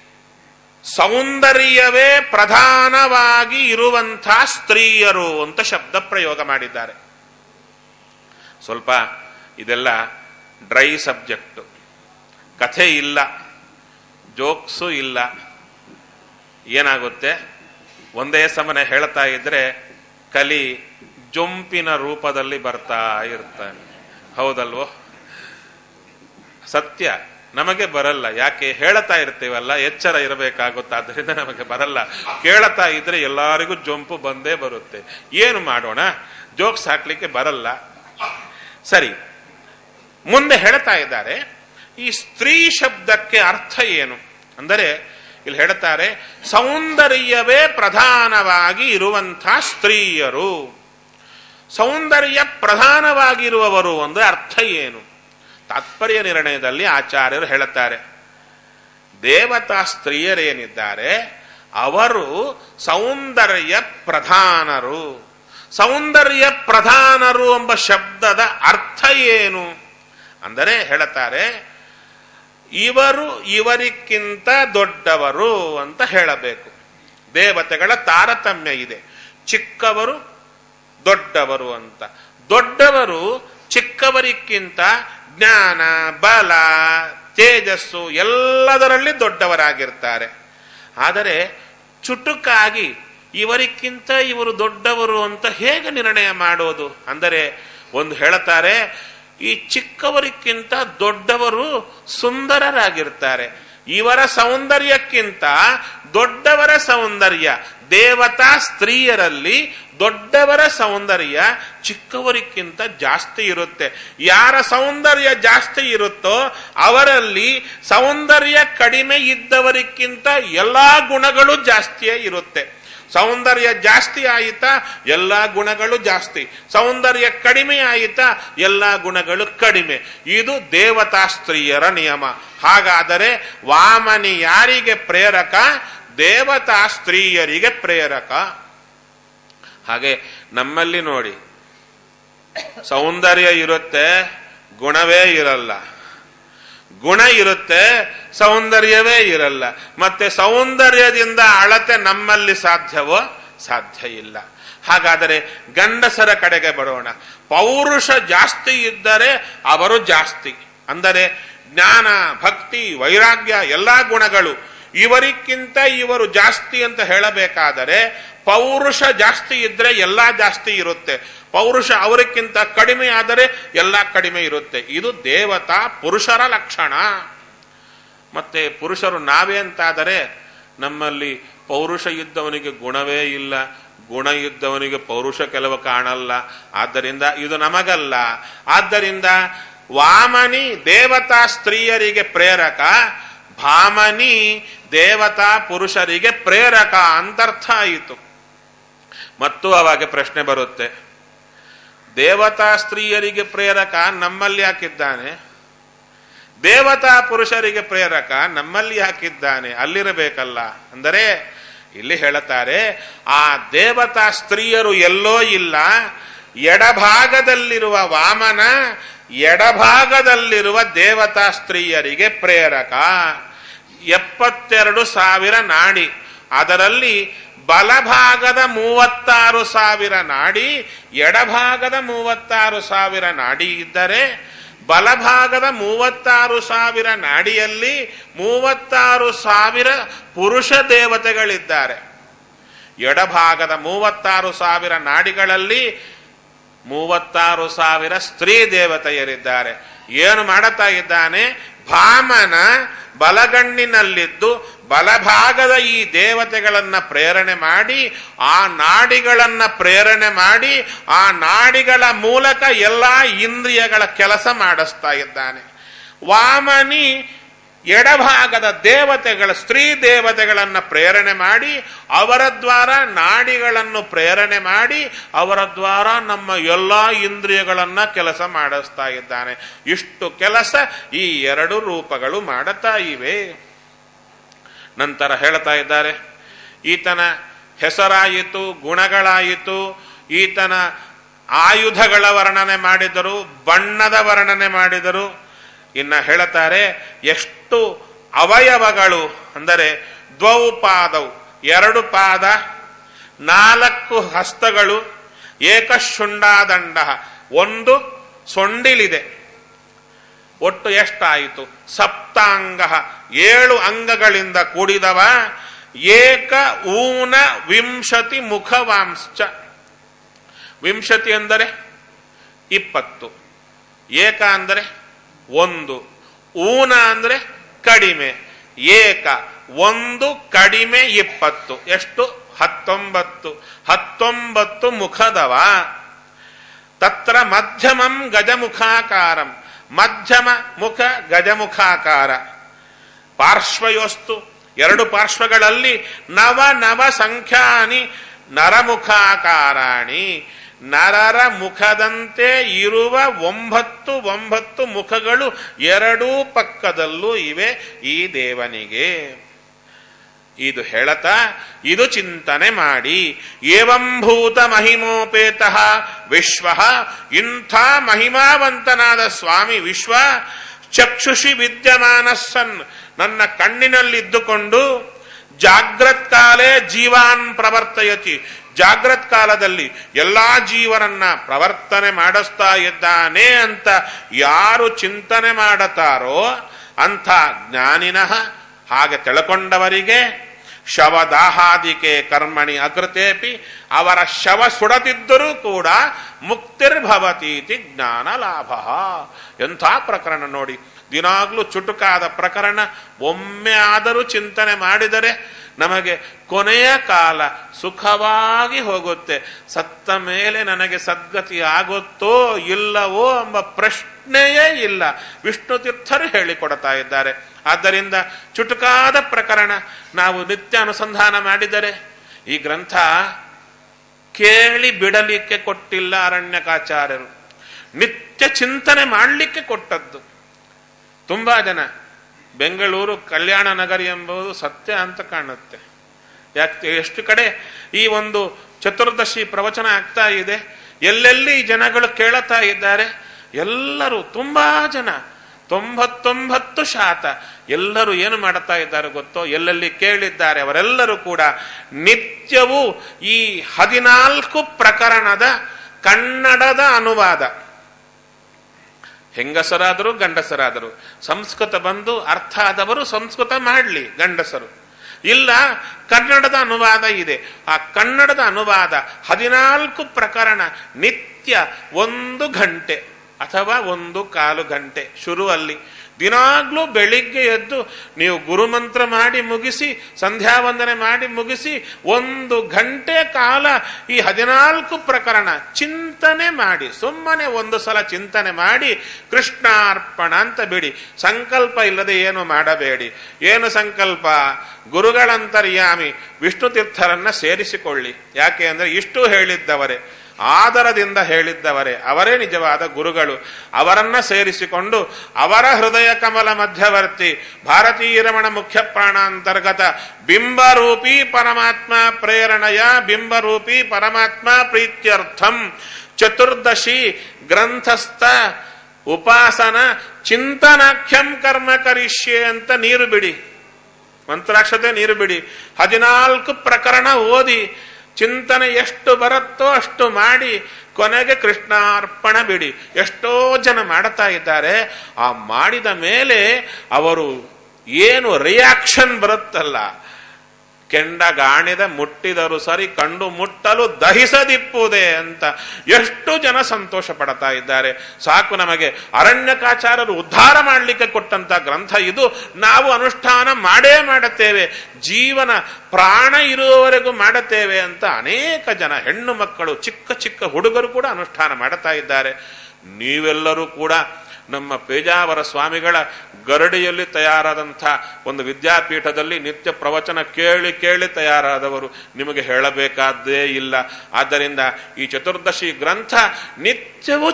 ಸೌಂದರ್ಯವೇ ಪ್ರಧಾನವಾಗಿ ಇರುವಂಥ ಸ್ತ್ರೀಯರು ಅಂತ ಶಬ್ದ ಪ್ರಯೋಗ ಮಾಡಿದ್ದಾರೆ. ಸ್ವಲ್ಪ ಇದೆಲ್ಲ ಡ್ರೈ ಸಬ್ಜೆಕ್ಟು, ಕಥೆ ಇಲ್ಲ, ಜೋಕ್ಸು ಇಲ್ಲ. ಏನಾಗುತ್ತೆ, ಒಂದೇ ಸಮನೆ ಹೇಳ್ತಾ ಇದ್ರೆ ಕಲಿ ಜೊಂಪಿನ ರೂಪದಲ್ಲಿ ಬರ್ತಾ ಇರ್ತಾನೆ. ಹೌದಲ್ವೋ? ಸತ್ಯ. ನಮಗೆ ಬರಲ್ಲ. ಯಾಕೆ? ಹೇಳ್ತಾ ಇರ್ತೀವಲ್ಲ, ಎಚ್ಚರ ಇರಬೇಕಾಗುತ್ತೆ. ಆದ್ದರಿಂದ ನಮಗೆ ಬರಲ್ಲ. ಕೇಳ್ತಾ ಇದ್ರೆ ಎಲ್ಲರಿಗೂ ಜೊಂಪು ಬಂದೇ ಬರುತ್ತೆ. ಏನು ಮಾಡೋಣ? ಜೋಕ್ಸ್ ಹಾಕ್ಲಿಕ್ಕೆ ಬರಲ್ಲ. ಸರಿ, ಮುಂದೆ ಹೇಳ್ತಾ ಇದ್ದಾರೆ, ಈ ಸ್ತ್ರೀ ಶಬ್ದಕ್ಕೆ ಅರ್ಥ ಏನು ಅಂದರೆ ಇಲ್ಲಿ ಹೇಳ್ತಾರೆ, ಸೌಂದರ್ಯವೇ ಪ್ರಧಾನವಾಗಿ ಇರುವಂಥ ಸ್ತ್ರೀಯರು. ಸೌಂದರ್ಯ ಪ್ರಧಾನವಾಗಿರುವವರು ಅಂದ್ರೆ ಅರ್ಥ ಏನು? ತಾತ್ಪರ್ಯ ನಿರ್ಣಯದಲ್ಲಿ ಆಚಾರ್ಯರು ಹೇಳುತ್ತಾರೆ, ದೇವತಾ ಸ್ತ್ರೀಯರೇನಿದ್ದಾರೆ ಅವರು ಸೌಂದರ್ಯ ಪ್ರಧಾನರು. ಸೌಂದರ್ಯ ಪ್ರಧಾನರು ಎಂಬ ಶಬ್ದದ ಅರ್ಥ ಏನು ಅಂದರೆ ಹೇಳುತ್ತಾರೆ, ಇವರು ಇವರಿಗಿಂತ ದೊಡ್ಡವರು ಅಂತ ಹೇಳಬೇಕು. ದೇವತೆಗಳ ತಾರತಮ್ಯ ಇದೆ. ಚಿಕ್ಕವರು ದೊಡ್ಡವರು ಅಂತ. ದೊಡ್ಡವರು ಚಿಕ್ಕವರಿಗಿಂತ ಜ್ಞಾನ, ಬಲ, ತೇಜಸ್ಸು ಎಲ್ಲದರಲ್ಲಿ ದೊಡ್ಡವರಾಗಿರ್ತಾರೆ. ಆದರೆ ಚುಟುಕಾಗಿ ಇವರಿಗಿಂತ ಇವರು ದೊಡ್ಡವರು ಅಂತ ಹೇಗೆ ನಿರ್ಣಯ ಮಾಡೋದು ಅಂದರೆ, ಒಂದು ಹೇಳುತ್ತಾರೆ, ಈ ಚಿಕ್ಕವರಿಗಿಂತ ದೊಡ್ಡವರು ಸುಂದರರಾಗಿರ್ತಾರೆ. ಇವರ ಸೌಂದರ್ಯಕ್ಕಿಂತ ದೊಡ್ಡವರ ಸೌಂದರ್ಯ, ದೇವತಾ ಸ್ತ್ರೀಯರಲ್ಲಿ ದೊಡ್ಡವರ ಸೌಂದರ್ಯ ಚಿಕ್ಕವರಿಗಿಂತ ಜಾಸ್ತಿ ಇರುತ್ತೆ. ಯಾರ ಸೌಂದರ್ಯ ಜಾಸ್ತಿ ಇರುತ್ತೋ ಅವರಲ್ಲಿ ಸೌಂದರ್ಯ ಕಡಿಮೆ ಇದ್ದವರಿಗಿಂತ ಎಲ್ಲಾ ಗುಣಗಳು ಜಾಸ್ತಿಯೇ ಇರುತ್ತೆ. ಸೌಂದರ್ಯ ಜಾಸ್ತಿ ಆಯಿತಾ ಎಲ್ಲ ಗುಣಗಳು ಜಾಸ್ತಿ, ಸೌಂದರ್ಯ ಕಡಿಮೆ ಆಯಿತಾ ಎಲ್ಲ ಗುಣಗಳು ಕಡಿಮೆ. ಇದು ದೇವತಾ ಸ್ತ್ರೀಯರ ನಿಯಮ. ಹಾಗಾದರೆ ವಾಮನಿ ಯಾರಿಗೆ ಪ್ರೇರಕ? ದೇವತಾ ಸ್ತ್ರೀಯರಿಗೆ ಪ್ರೇರಕ. ಹಾಗೆ ನಮ್ಮಲ್ಲಿ ನೋಡಿ, ಸೌಂದರ್ಯ ಇರುತ್ತೆ, ಗುಣವೇ ಇರಲ್ಲ. ಗುಣ ಇರುತ್ತೆ, ಸೌಂದರ್ಯವೇ ಇರಲ್ಲ. ಮತ್ತೆ ಸೌಂದರ್ಯದಿಂದ ಅಳತೆ ನಮ್ಮಲ್ಲಿ ಸಾಧ್ಯವೋ? ಸಾಧ್ಯ ಇಲ್ಲ. ಹಾಗಾದರೆ ಗಂಡಸರ ಕಡೆಗೆ ಬರೋಣ. ಪೌರುಷ ಜಾಸ್ತಿ ಇದ್ದರೆ ಅವರು ಜಾಸ್ತಿ, ಅಂದರೆ ಜ್ಞಾನ, ಭಕ್ತಿ, ವೈರಾಗ್ಯ ಎಲ್ಲಾ ಗುಣಗಳು ಇವರಿಗಿಂತ ಇವರು ಜಾಸ್ತಿ ಅಂತ ಹೇಳಬೇಕಾದರೆ ಪೌರುಷ ಜಾಸ್ತಿ ಇದ್ರೆ ಎಲ್ಲ ಜಾಸ್ತಿ ಇರುತ್ತೆ. ಪೌರುಷ ಅವರಿಗಿಂತ ಕಡಿಮೆ ಆದರೆ ಎಲ್ಲ ಕಡಿಮೆ ಇರುತ್ತೆ. ಇದು ದೇವತಾ ಪುರುಷರ ಲಕ್ಷಣ. ಮತ್ತೆ ಪುರುಷರು ನಾವೇ ಅಂತಾದರೆ ನಮ್ಮಲ್ಲಿ ಪೌರುಷ ಇದ್ದವನಿಗೆ ಗುಣವೇ ಇಲ್ಲ, ಗುಣ ಇದ್ದವನಿಗೆ ಪೌರುಷ ಕೆಲವು ಕಾಣಲ್ಲ. ಆದ್ದರಿಂದ ಇದು ನಮಗಲ್ಲ. ಆದ್ದರಿಂದ ವಾಮನಿ ದೇವತಾ ಸ್ತ್ರೀಯರಿಗೆ ಪ್ರೇರಕ, ಭಾಮನಿ ದೇವತಾ ಪುರುಷರಿಗೆ ಪ್ರೇರಕ ಅಂತರ್ಥ ಆಯಿತು. ಮತ್ತು ಅವಾಗ ಪ್ರಶ್ನೆ ಬರುತ್ತೆ, ದೇವತಾ ಸ್ತ್ರೀಯರಿಗೆ ಪ್ರೇರಕ ನಮ್ಮಲ್ಲಿ ಯಾಕಿದ್ದಾನೆ? ದೇವತಾ ಪುರುಷರಿಗೆ ಪ್ರೇರಕ ನಮ್ಮಲ್ಲಿ ಯಾಕಿದ್ದಾನೆ? ಅಲ್ಲಿರಬೇಕಲ್ಲ. ಅಂದರೆ ಇಲ್ಲಿ ಹೇಳುತ್ತಾರೆ, ಆ ದೇವತಾ ಸ್ತ್ರೀಯರು ಎಲ್ಲೋ ಇಲ್ಲ. ಎಡಭಾಗದಲ್ಲಿರುವ ವಾಮನ ಎಡಭಾಗದಲ್ಲಿರುವ ದೇವತಾ ಸ್ತ್ರೀಯರಿಗೆ ಪ್ರೇರಕ. 72,000 ನಾಡಿ, ಅದರಲ್ಲಿ ಬಲಭಾಗದ 36,000 ನಾಡಿ, ಎಡಭಾಗದ 36,000 ನಾಡಿ ಇದ್ದರೆ ಬಲಭಾಗದ 36,000 ನಾಡಿಯಲ್ಲಿ 36,000 ಪುರುಷ ದೇವತೆಗಳಿದ್ದಾರೆ. ಎಡಭಾಗದ 36,000 ನಾಡಿಗಳಲ್ಲಿ 36,000 ಸ್ತ್ರೀ ದೇವತೆಯರಿದ್ದಾರೆ. ಏನು ಮಾಡುತ್ತಾ ಇದ್ದಾನೆ? ಭಾಮನ ಬಲಗಣ್ಣಿನಲ್ಲಿದ್ದು ಬಲಭಾಗದ ಈ ದೇವತೆಗಳನ್ನ ಪ್ರೇರಣೆ ಮಾಡಿ, ಆ ನಾಡಿಗಳನ್ನ ಪ್ರೇರಣೆ ಮಾಡಿ, ಆ ನಾಡಿಗಳ ಮೂಲಕ ಎಲ್ಲಾ ಇಂದ್ರಿಯಗಳ ಕೆಲಸ ಮಾಡಿಸ್ತಾ ಇದ್ದಾನೆ. ವಾಮನಿ ಎಡಭಾಗದ ದೇವತೆಗಳ ಸ್ತ್ರೀ ದೇವತೆಗಳನ್ನು ಪ್ರೇರಣೆ ಮಾಡಿ, ಅವರ ದ್ವಾರ ನಾಡಿಗಳನ್ನು ಪ್ರೇರಣೆ ಮಾಡಿ, ಅವರ ದ್ವಾರ ನಮ್ಮ ಎಲ್ಲಾ ಇಂದ್ರಿಯಗಳನ್ನ ಕೆಲಸ ಮಾಡಿಸ್ತಾ ಇದ್ದಾನೆ. ಇಷ್ಟು ಕೆಲಸ ಈ 2 ರೂಪಗಳು ಮಾಡುತ್ತಾ ಇವೆ. ನಂತರ ಹೇಳ್ತಾ ಇದ್ದಾರೆ, ಈತನ ಹೆಸರಾಯಿತು, ಗುಣಗಳಾಯಿತು, ಈತನ ಆಯುಧಗಳ ವರ್ಣನೆ ಮಾಡಿದರು, ಬಣ್ಣದ ವರ್ಣನೆ ಮಾಡಿದರು. ಇನ್ನ ಹೇಳುತ್ತಾರೆ, ಎಷ್ಟು ಅವಯವಗಳು ಅಂದರೆ 2 ಪಾದವು, 2 ಪಾದ, 4 ಹಸ್ತಗಳು, ಏಕಶುಂಡಾದಂಡ, 1 ಸೊಂಡಿಲಿದೆ. ಒಟ್ಟು ಎಷ್ಟಾಯಿತು? ಸಪ್ತಾಂಗ, 7 ಅಂಗಗಳಿಂದ ಕೂಡಿದವ. ಏಕ ಊನ ವಿಂಶತಿ ಮುಖವಾಂಶ್ಚ. ವಿಂಶತಿ ಅಂದರೆ 20, ಏಕ ಅಂದರೆ 1, ಊನ ಅಂದ್ರೆ ಕಡಿಮೆ, ಏಕ 1 ಕಡಿಮೆ 20 ಎಷ್ಟು? 19. 19 ಮುಖದವ. ತತ್ರ ಮಧ್ಯಮಂ ಗಜಮುಖಾಕಾರಂ, ಮಧ್ಯಮ ಮುಖ ಗಜಮುಖಾಕಾರ. ಪಾರ್ಶ್ವಯೋಸ್ತು, 2 ಪಾರ್ಶ್ವಗಳಲ್ಲಿ 9 ಸಂಖ್ಯಾನಿ ನರಮುಖಾಕಾರಾಣಿ. ನರರ ಮುಖದಂತೆ ಇರುವ 9 ಮುಖಗಳು 2 ಪಕ್ಕದಲ್ಲೂ ಇವೆ ಈ ದೇವನಿಗೆ. ಇದು ಹೇಳತಾ ಇದು ಚಿಂತನೆ ಮಾಡಿ, ಏವಂಭೂತ ಮಹಿಮೋಪೇತ ವಿಶ್ವ, ಇಂಥ ಮಹಿಮಾವಂತನಾದ ಸ್ವಾಮಿ ವಿಶ್ವ ಚಕ್ಷುಷಿ ವಿದ್ಯಮಾನಸ್ಸನ್, ನನ್ನ ಕಣ್ಣಿನಲ್ಲಿದ್ದುಕೊಂಡು ಜಾಗ್ರತ್ ಕಾಲೇ ಜೀವಾನ್ ಪ್ರವರ್ತಯತಿ, ಜಾಗ್ರತ್ ಕಾಲದಲ್ಲಿ ಎಲ್ಲಾ ಜೀವನನ್ನ ಪ್ರವರ್ತನೆ ಮಾಡಿಸ್ತಾ ಇದ್ದಾನೆ ಅಂತ ಯಾರು ಚಿಂತನೆ ಮಾಡುತ್ತಾರೋ ಅಂಥ ಜ್ಞಾನಿನಃ, ಹಾಗೆ ತಿಳ್ಕೊಂಡವರಿಗೆ ಶವದಾಹಾದಿಕೆ ಕರ್ಮಣಿ ಅಕೃತೇಪಿ, ಅವರ ಶವ ಸುಡದಿದ್ದರೂ ಕೂಡ ಮುಕ್ತಿರ್ಭವತೀತಿ ಜ್ಞಾನ ಲಾಭ. ಎಂಥ ಪ್ರಕರಣ ನೋಡಿ, ದಿನಾಗ್ಲೂ ಚುಟುಕಾದ ಪ್ರಕರಣ. ಒಮ್ಮೆ ಆದರೂ ಚಿಂತನೆ ಮಾಡಿದರೆ ನಮಗೆ ಕೊನೆಯ ಕಾಲ ಸುಖವಾಗಿ ಹೋಗುತ್ತೆ. ಸತ್ತ ಮೇಲೆ ನನಗೆ ಸದ್ಗತಿ ಆಗುತ್ತೋ ಇಲ್ಲವೋ ಎಂಬ ಪ್ರಶ್ನೆಯೇ ಇಲ್ಲ. ವಿಷ್ಣು ತೀರ್ಥರು ಹೇಳಿಕೊಡ್ತಾ ಇದ್ದಾರೆ. ಆದ್ದರಿಂದ ಚುಟುಕಾದ ಪ್ರಕರಣ ನಾವು ನಿತ್ಯ ಅನುಸಂಧಾನ ಮಾಡಿದರೆ, ಈ ಗ್ರಂಥ ಕೇಳಿ ಬಿಡಲಿಕ್ಕೆ ಕೊಟ್ಟಿಲ್ಲ ಅರಣ್ಯಕಾಚಾರ್ಯರು, ನಿತ್ಯ ಚಿಂತನೆ ಮಾಡಲಿಕ್ಕೆ ಕೊಟ್ಟದ್ದು. ತುಂಬಾ ಜನ ಬೆಂಗಳೂರು ಕಲ್ಯಾಣ ನಗರಿ ಎಂಬುದು ಸತ್ಯ ಅಂತ ಕಾಣುತ್ತೆ. ಯಾಕೆ ಎಷ್ಟು ಕಡೆ ಈ ಒಂದು ಚತುರ್ದಶಿ ಪ್ರವಚನ ಆಗ್ತಾ ಇದೆ, ಎಲ್ಲೆಲ್ಲಿ ಜನಗಳು ಕೇಳುತ್ತಾ ಇದ್ದಾರೆ, ಎಲ್ಲರೂ ತುಂಬಾ ಜನ 99% ಎಲ್ಲರೂ ಏನು ಮಾಡುತ್ತಾ ಇದ್ದಾರೆ ಗೊತ್ತೋ, ಎಲ್ಲೆಲ್ಲಿ ಕೇಳಿದ್ದಾರೆ ಅವರೆಲ್ಲರೂ ಕೂಡ ನಿತ್ಯವೂ ಈ 14 ಪ್ರಕರಣದ ಕನ್ನಡದ ಅನುವಾದ, ಹೆಂಗಸರಾದರೂ ಗಂಡಸರಾದರೂ ಸಂಸ್ಕೃತ ಬಂದು ಅರ್ಥ ಆದವರು ಸಂಸ್ಕೃತ ಮಾಡಲಿ ಗಂಡಸರು, ಇಲ್ಲ ಕನ್ನಡದ ಅನುವಾದ ಇದೆ, ಆ ಕನ್ನಡದ ಅನುವಾದ 14 ಪ್ರಕರಣ ನಿತ್ಯ 1 ಗಂಟೆ ಅಥವಾ 1/4 ಗಂಟೆ ಶುರುವಲ್ಲಿ. ದಿನಾಗ್ಲೂ ಬೆಳಿಗ್ಗೆ ಎದ್ದು ನೀವು ಗುರುಮಂತ್ರ ಮಾಡಿ ಮುಗಿಸಿ, ಸಂಧ್ಯಾ ವಂದನೆ ಮಾಡಿ ಮುಗಿಸಿ 1 ಗಂಟೆ ಕಾಲ ಈ 14 ಪ್ರಕರಣ ಚಿಂತನೆ ಮಾಡಿ, ಸುಮ್ಮನೆ ಒಂದು ಸಲ ಚಿಂತನೆ ಮಾಡಿ ಕೃಷ್ಣಾರ್ಪಣ ಅಂತ ಬಿಡಿ. ಸಂಕಲ್ಪ ಇಲ್ಲದೆ ಏನು ಮಾಡಬೇಡಿ. ಏನು ಸಂಕಲ್ಪ? ಗುರುಗಳಂತರ್ಯಾಮಿ ವಿಷ್ಣು ತೀರ್ಥರನ್ನ ಸೇರಿಸಿಕೊಳ್ಳಿ. ಯಾಕೆ ಅಂದರೆ ಇಷ್ಟು ಹೇಳಿದ್ದವರೇ, ಆದರದಿಂದ ಹೇಳಿದ್ದವರೇ, ಅವರೇ ನಿಜವಾದ ಗುರುಗಳು. ಅವರನ್ನ ಸೇರಿಸಿಕೊಂಡು ಅವರ ಹೃದಯ ಕಮಲ ಮಧ್ಯವರ್ತಿ ಭಾರತೀಯ ರಮಣ ಮುಖ್ಯ ಪ್ರಾಣಾಂತರ್ಗತ ಬಿಂಬರೂಪಿ ಪರಮಾತ್ಮ ಪ್ರೇರಣೆಯ ಬಿಂಬರೂಪಿ ಪರಮಾತ್ಮ ಪ್ರೀತ್ಯರ್ಥಂ ಚತುರ್ದಶಿ ಗ್ರಂಥಸ್ಥ ಉಪಾಸನ ಚಿಂತನಾಖ್ಯಂ ಕರ್ಮ ಕರಿಷ್ಯೆ ಅಂತ ನೀರು ಬಿಡಿ, ಮಂತ್ರಾಕ್ಷತೆ ನೀರು ಬಿಡಿ. 14 ಪ್ರಕರಣ ಓದಿ ಚಿಂತನೆ ಎಷ್ಟು ಬರುತ್ತೋ ಅಷ್ಟು ಮಾಡಿ ಕೊನೆಗೆ ಕೃಷ್ಣಾರ್ಪಣ ಬಿಡಿ. ಎಷ್ಟೋ ಜನ ಮಾಡ್ತಾ ಇದ್ದಾರೆ. ಆ ಮಾಡಿದ ಮೇಲೆ ಅವರು ಏನು ರಿಯಾಕ್ಷನ್ ಬರುತ್ತಲ್ಲ, ಕೆಂಡಗಾಣಿದ ಮುಟ್ಟಿದರು ಸರಿ ಕಂಡು ಮುಟ್ಟಲು ದಹಿಸದಿಪ್ಪುವುದೇ ಅಂತ ಎಷ್ಟು ಜನ ಸಂತೋಷ ಪಡ್ತಾ ಇದ್ದಾರೆ. ಸಾಕು, ನಮಗೆ ಅರಣ್ಯಕಾಚಾರ್ಯರು ಉದ್ಧಾರ ಮಾಡಲಿಕ್ಕೆ ಕೊಟ್ಟಂತ ಗ್ರಂಥ ಇದು. ನಾವು ಅನುಷ್ಠಾನ ಮಾಡೇ ಮಾಡುತ್ತೇವೆ, ಜೀವನ ಪ್ರಾಣ ಇರುವವರೆಗೂ ಮಾಡುತ್ತೇವೆ ಅಂತ ಅನೇಕ ಜನ ಹೆಣ್ಣು ಮಕ್ಕಳು, ಚಿಕ್ಕ ಚಿಕ್ಕ ಹುಡುಗರು ಕೂಡ ಅನುಷ್ಠಾನ ಮಾಡುತ್ತಾ ಇದ್ದಾರೆ. ನೀವೆಲ್ಲರೂ ಕೂಡ ನಮ್ಮ ಪೇಜಾವರ ಸ್ವಾಮಿಗಳ ಗರಡಿಯಲ್ಲಿ ತಯಾರಾದಂಥ ಒಂದು ವಿದ್ಯಾಪೀಠದಲ್ಲಿ ನಿತ್ಯ ಪ್ರವಚನ ಕೇಳಿ ಕೇಳಿ ತಯಾರಾದವರು, ನಿಮಗೆ ಹೇಳಬೇಕಾದ್ದೇ ಇಲ್ಲ. ಆದ್ದರಿಂದ ಈ ಚತುರ್ದಶಿ ಗ್ರಂಥ ನಿತ್ಯವೂ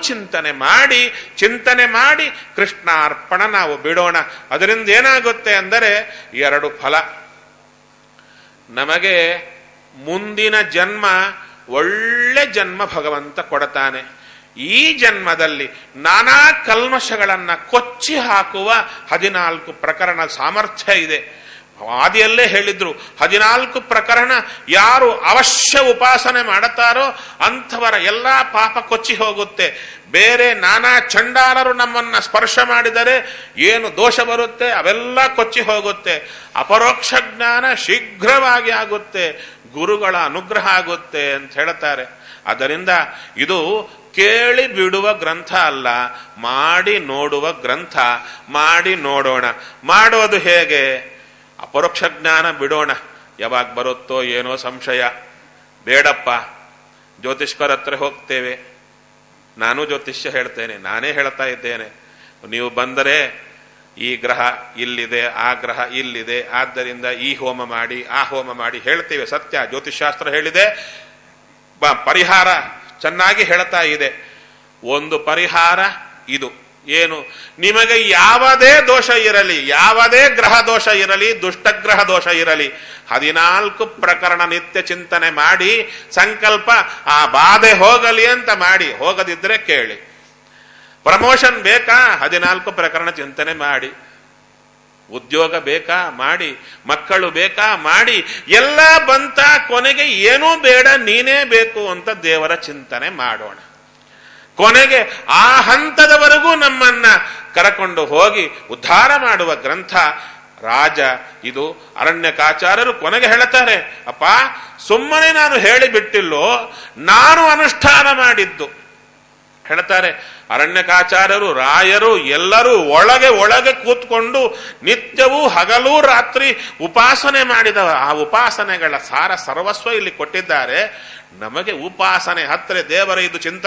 ಚಿಂತನೆ ಮಾಡಿ ಕೃಷ್ಣಾರ್ಪಣ ನಾವು ಬಿಡೋಣ. ಅದರಿಂದ ಏನಾಗುತ್ತೆ ಅಂದರೆ 2 ಫಲ. ನಮಗೆ ಮುಂದಿನ ಜನ್ಮ ಒಳ್ಳೆ ಜನ್ಮ ಭಗವಂತ ಕೊಡ್ತಾನೆ. ಈ ಜನ್ಮದಲ್ಲಿ ನಾನಾ ಕಲ್ಮಶಗಳನ್ನ ಕೊಚ್ಚಿ ಹಾಕುವ 14 ಪ್ರಕರಣ ಸಾಮರ್ಥ್ಯ ಇದೆ. ಆದಿಯಲ್ಲೇ ಹೇಳಿದ್ರು, 14 ಪ್ರಕರಣ ಯಾರು ಅವಶ್ಯ ಉಪಾಸನೆ ಮಾಡುತ್ತಾರೋ ಅಂಥವರ ಎಲ್ಲಾ ಪಾಪ ಕೊಚ್ಚಿ ಹೋಗುತ್ತೆ. ಬೇರೆ ನಾನಾ ಚಂಡಾಲರು ನಮ್ಮನ್ನ ಸ್ಪರ್ಶ ಮಾಡಿದರೆ ಏನು ದೋಷ ಬರುತ್ತೆ ಅವೆಲ್ಲ ಕೊಚ್ಚಿ ಹೋಗುತ್ತೆ. ಅಪರೋಕ್ಷ ಜ್ಞಾನ ಶೀಘ್ರವಾಗಿ ಆಗುತ್ತೆ, ಗುರುಗಳ ಅನುಗ್ರಹ ಆಗುತ್ತೆ ಅಂತ ಹೇಳ್ತಾರೆ. ಆದ್ದರಿಂದ ಇದು ಕೇಳಿ ಬಿಡುವ ಗ್ರಂಥ ಅಲ್ಲ, ಮಾಡಿ ನೋಡುವ ಗ್ರಂಥ. ಮಾಡಿ ನೋಡೋಣ. ಮಾಡೋದು ಹೇಗೆ? ಅಪರೋಕ್ಷ ಜ್ಞಾನ ಬಿಡೋಣ. ಯಾವಾಗ ಬರುತ್ತೋ ಏನೋ ಸಂಶಯ. ಬೇಡಪ್ಪ, ಜ್ಯೋತಿಷ್ಕರ ಹತ್ರ ಹೋಗ್ತೇವೆ. ನಾನು ಜ್ಯೋತಿಷ್ಯ ಹೇಳ್ತೇನೆ, ನಾನೇ ಹೇಳ್ತಾ ಇದ್ದೇನೆ. ನೀವು ಬಂದರೆ ಈ ಗ್ರಹ ಇಲ್ಲಿದೆ, ಆ ಗ್ರಹ ಇಲ್ಲಿದೆ, ಆದ್ದರಿಂದ ಈ ಹೋಮ ಮಾಡಿ, ಆ ಹೋಮ ಮಾಡಿ ಹೇಳ್ತೇವೆ. ಸತ್ಯ, ಜ್ಯೋತಿಷ್ಶಾಸ್ತ್ರ ಹೇಳಿದೆ. ಪರಿಹಾರ ಚೆನ್ನಾಗಿ ಹೇಳ್ತಾ ಇದೆ. ಒಂದು ಪರಿಹಾರ ಇದು ಏನು? ನಿಮಗೆ ಯಾವುದೇ ದೋಷ ಇರಲಿ, ಯಾವುದೇ ಗ್ರಹ ದೋಷ ಇರಲಿ, ದುಷ್ಟಗ್ರಹ ದೋಷ ಇರಲಿ, 14 ಪ್ರಕರಣ ನಿತ್ಯ ಚಿಂತನೆ ಮಾಡಿ ಸಂಕಲ್ಪ ಆ ಬಾಧೆ ಹೋಗಲಿ ಅಂತ ಮಾಡಿ. ಹೋಗದಿದ್ರೆ ಕೇಳಿ. ಪ್ರಮೋಷನ್ ಬೇಕಾ? 14 ಪ್ರಕರಣ ಚಿಂತನೆ ಮಾಡಿ. ಉದ್ಯೋಗ ಬೇಕಾ ಮಾಡಿ, ಮಕ್ಕಳು ಬೇಕಾ ಮಾಡಿ, ಎಲ್ಲ ಬಂತ ಕೊನೆಗೆ ಏನೂ ಬೇಡ ನೀನೇ ಬೇಕು ಅಂತ ದೇವರ ಚಿಂತನೆ ಮಾಡೋಣ. ಕೊನೆಗೆ ಆ ಹಂತದವರೆಗೂ ನಮ್ಮನ್ನ ಕರಕೊಂಡು ಹೋಗಿ ಉದ್ಧಾರ ಮಾಡುವ ಗ್ರಂಥ ರಾಜ ಇದು. ಅರಣ್ಯಕಾಚಾರ್ಯರು ಕೊನೆಗೆ ಹೇಳ್ತಾರೆ, ಅಪ್ಪ ಸುಮ್ಮನೆ ನಾನು ಹೇಳಿಬಿಟ್ಟಿಲ್ಲೋ, ನಾನು ಅನುಷ್ಠಾನ ಮಾಡಿದ್ದು. ಹೇಳ್ತಾರೆ ಅರಣ್ಯಕಾಚಾರ್ಯರು, ರಾಯರು ಎಲ್ಲರೂ ಒಳಗೆ ಕೂತ್ಕೊಂಡು ನಿತ್ಯವೂ ಹಗಲೂ ರಾತ್ರಿ ಉಪಾಸನೆ ಮಾಡಿದವ. ಆ ಉಪಾಸನೆಗಳ ಸಾರ ಸರ್ವಸ್ವ ಇಲ್ಲಿ ಕೊಟ್ಟಿದ್ದಾರೆ. ನಮಗೆ ಉಪಾಸನೆ ಹತ್ತಿರ ದೇವರ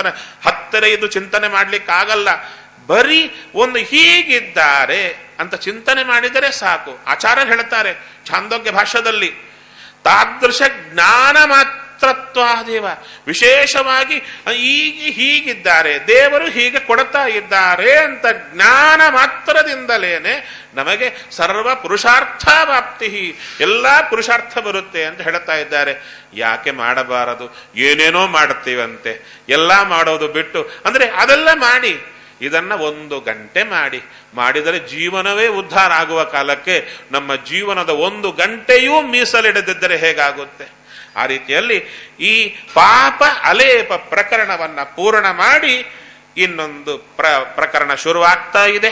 ಇದು ಚಿಂತನೆ ಮಾಡ್ಲಿಕ್ಕಾಗಲ್ಲ. ಬರೀ ಒಂದು ಹೀಗಿದ್ದಾರೆ ಅಂತ ಚಿಂತನೆ ಮಾಡಿದರೆ ಸಾಕು. ಆಚಾರ್ಯರು ಹೇಳ್ತಾರೆ ಛಾಂದೋಗ್ಯ ಭಾಷ್ಯದಲ್ಲಿ, ತಾದೃಶ ಜ್ಞಾನ ಮಾತ್ರತ್ವಾದೇವ, ವಿಶೇಷವಾಗಿ ಹೀಗಿದ್ದಾರೆ, ದೇವರು ಹೀಗೆ ಕೊಡ್ತಾ ಇದ್ದಾರೆ ಅಂತ ಜ್ಞಾನ ಮಾತ್ರದಿಂದಲೇನೆ ನಮಗೆ ಸರ್ವ ಪುರುಷಾರ್ಥವಾಪ್ತಿ, ಎಲ್ಲಾ ಪುರುಷಾರ್ಥ ಬರುತ್ತೆ ಅಂತ ಹೇಳ್ತಾ ಇದ್ದಾರೆ. ಯಾಕೆ ಮಾಡಬಾರದು? ಏನೇನೋ ಮಾಡುತ್ತೀವಂತೆ. ಎಲ್ಲ ಮಾಡೋದು ಬಿಟ್ಟು ಅಂದ್ರೆ ಅದೆಲ್ಲ ಮಾಡಿ, ಇದನ್ನ 1 ಗಂಟೆ ಮಾಡಿದರೆ ಜೀವನವೇ ಉದ್ಧಾರ ಆಗುವ ಕಾಲಕ್ಕೆ ನಮ್ಮ ಜೀವನದ 1 ಗಂಟೆಯೂ ಮೀಸಲಿಡದಿದ್ದರೆ ಹೇಗಾಗುತ್ತೆ? ಆ ರೀತಿಯಲ್ಲಿ ಈ ಪಾಪ ಅಲೇಪ ಪ್ರಕರಣವನ್ನ ಪೂರ್ಣ ಮಾಡಿ ಇನ್ನೊಂದು ಪ್ರಕರಣ ಶುರುವಾಗ್ತಾ ಇದೆ.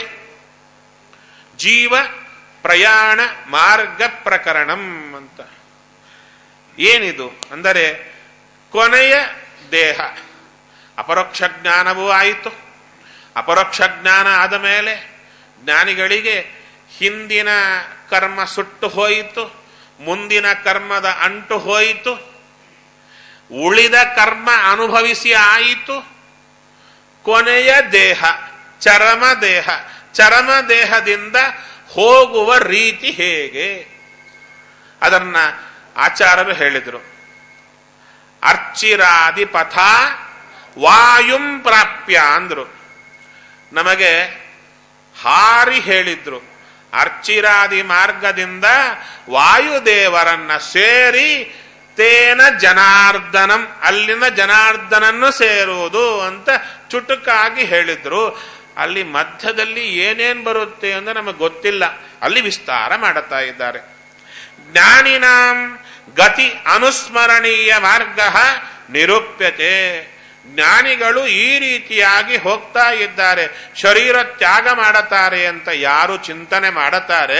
ಜೀವ ಪ್ರಯಾಣ ಮಾರ್ಗ ಪ್ರಕರಣಂ ಅಂತ. ಏನಿದು ಅಂದರೆ ಕೊನೆಯ ದೇಹ. ಅಪರೋಕ್ಷ ಜ್ಞಾನವೂ ಆಯಿತು. ಅಪರೋಕ್ಷ ಜ್ಞಾನ ಆದ ಮೇಲೆ ಜ್ಞಾನಿಗಳಿಗೆ ಹಿಂದಿನ ಕರ್ಮ ಸುಟ್ಟು ಹೋಯಿತು, ಮುಂದಿನ ಕರ್ಮದ ಅಂಟು ಹೋಯಿತು, ಉಳಿದ ಕರ್ಮ ಅನುಭವಿಸಿ ಆಯಿತು. ಕೊನೆಯ ದೇಹ ಚರಮದೇಹ. ಚರಮದೇಹದಿಂದ ಹೋಗುವ ರೀತಿ ಹೇಗೆ ಅದನ್ನ ಆಚಾರ್ಯರು ಹೇಳಿದರು. ಅರ್ಚಿರಾದಿ ಪಥ ವಾಯುಂ ಪ್ರಾಪ್ಯ ಅಂದ್ರು. ನಮಗೆ ಹಾರಿ ಹೇಳಿದ್ರು. ಅರ್ಚಿರಾದಿ ಮಾರ್ಗದಿಂದ ವಾಯುದೇವರನ್ನ ಸೇರಿ ತೇನ ಜನಾರ್ದನಂ, ಅಲ್ಲಿಂದ ಜನಾರ್ದನನ್ನು ಸೇರುವುದು ಅಂತ ಚುಟುಕಾಗಿ ಹೇಳಿದ್ರು. ಅಲ್ಲಿ ಮಧ್ಯದಲ್ಲಿ ಏನೇನ್ ಬರುತ್ತೆ ಅಂದ್ರೆ ನಮಗೆ ಗೊತ್ತಿಲ್ಲ. ಅಲ್ಲಿ ವಿಸ್ತಾರ ಮಾಡುತ್ತಾ ಇದ್ದಾರೆ. ಜ್ಞಾನಿನಾಂ ಗತಿ ಅನುಸ್ಮರಣೀಯ ಮಾರ್ಗ ನಿರೂಪ್ಯತೆ. ಜ್ಞಾನಿಗಳು ಈ ರೀತಿಯಾಗಿ ಹೋಗ್ತಾ ಇದ್ದಾರೆ, ಶರೀರ ತ್ಯಾಗ ಮಾಡುತ್ತಾರೆ ಅಂತ ಯಾರು ಚಿಂತನೆ ಮಾಡುತ್ತಾರೆ,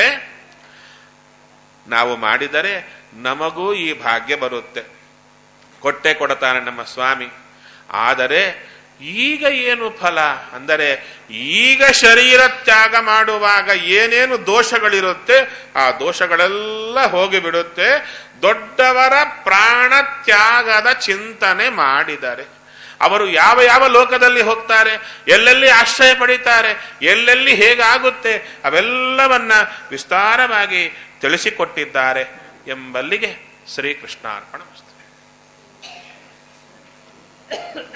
ನಾವು ಮಾಡಿದರೆ ನಮಗೂ ಈ ಭಾಗ್ಯ ಬರುತ್ತೆ, ಕೊಟ್ಟೆ ಕೊಡುತ್ತಾರೆ ನಮ್ಮ ಸ್ವಾಮಿ. ಆದರೆ ಈಗ ಏನು ಫಲ ಅಂದರೆ, ಈಗ ಶರೀರ ತ್ಯಾಗ ಮಾಡುವಾಗ ಏನೇನು ದೋಷಗಳಿರುತ್ತೆ ಆ ದೋಷಗಳೆಲ್ಲ ಹೋಗಿಬಿಡುತ್ತೆ. ದೊಡ್ಡವರ ಪ್ರಾಣ ತ್ಯಾಗದ ಚಿಂತನೆ ಮಾಡಿದರೆ ಅವರು ಯಾವ ಯಾವ ಲೋಕದಲ್ಲಿ ಹೋಗ್ತಾರೆ, ಎಲ್ಲೆಲ್ಲಿ ಆಶ್ರಯ ಪಡಿತಾರೆ, ಎಲ್ಲೆಲ್ಲಿ ಹೇಗಾಗುತ್ತೆ ಅವೆಲ್ಲವನ್ನ ವಿಸ್ತಾರವಾಗಿ ತಿಳಿಸಿಕೊಟ್ಟಿದ್ದಾರೆ ಎಂಬಲ್ಲಿಗೆ ಶ್ರೀಕೃಷ್ಣಾರ್ಪಣ.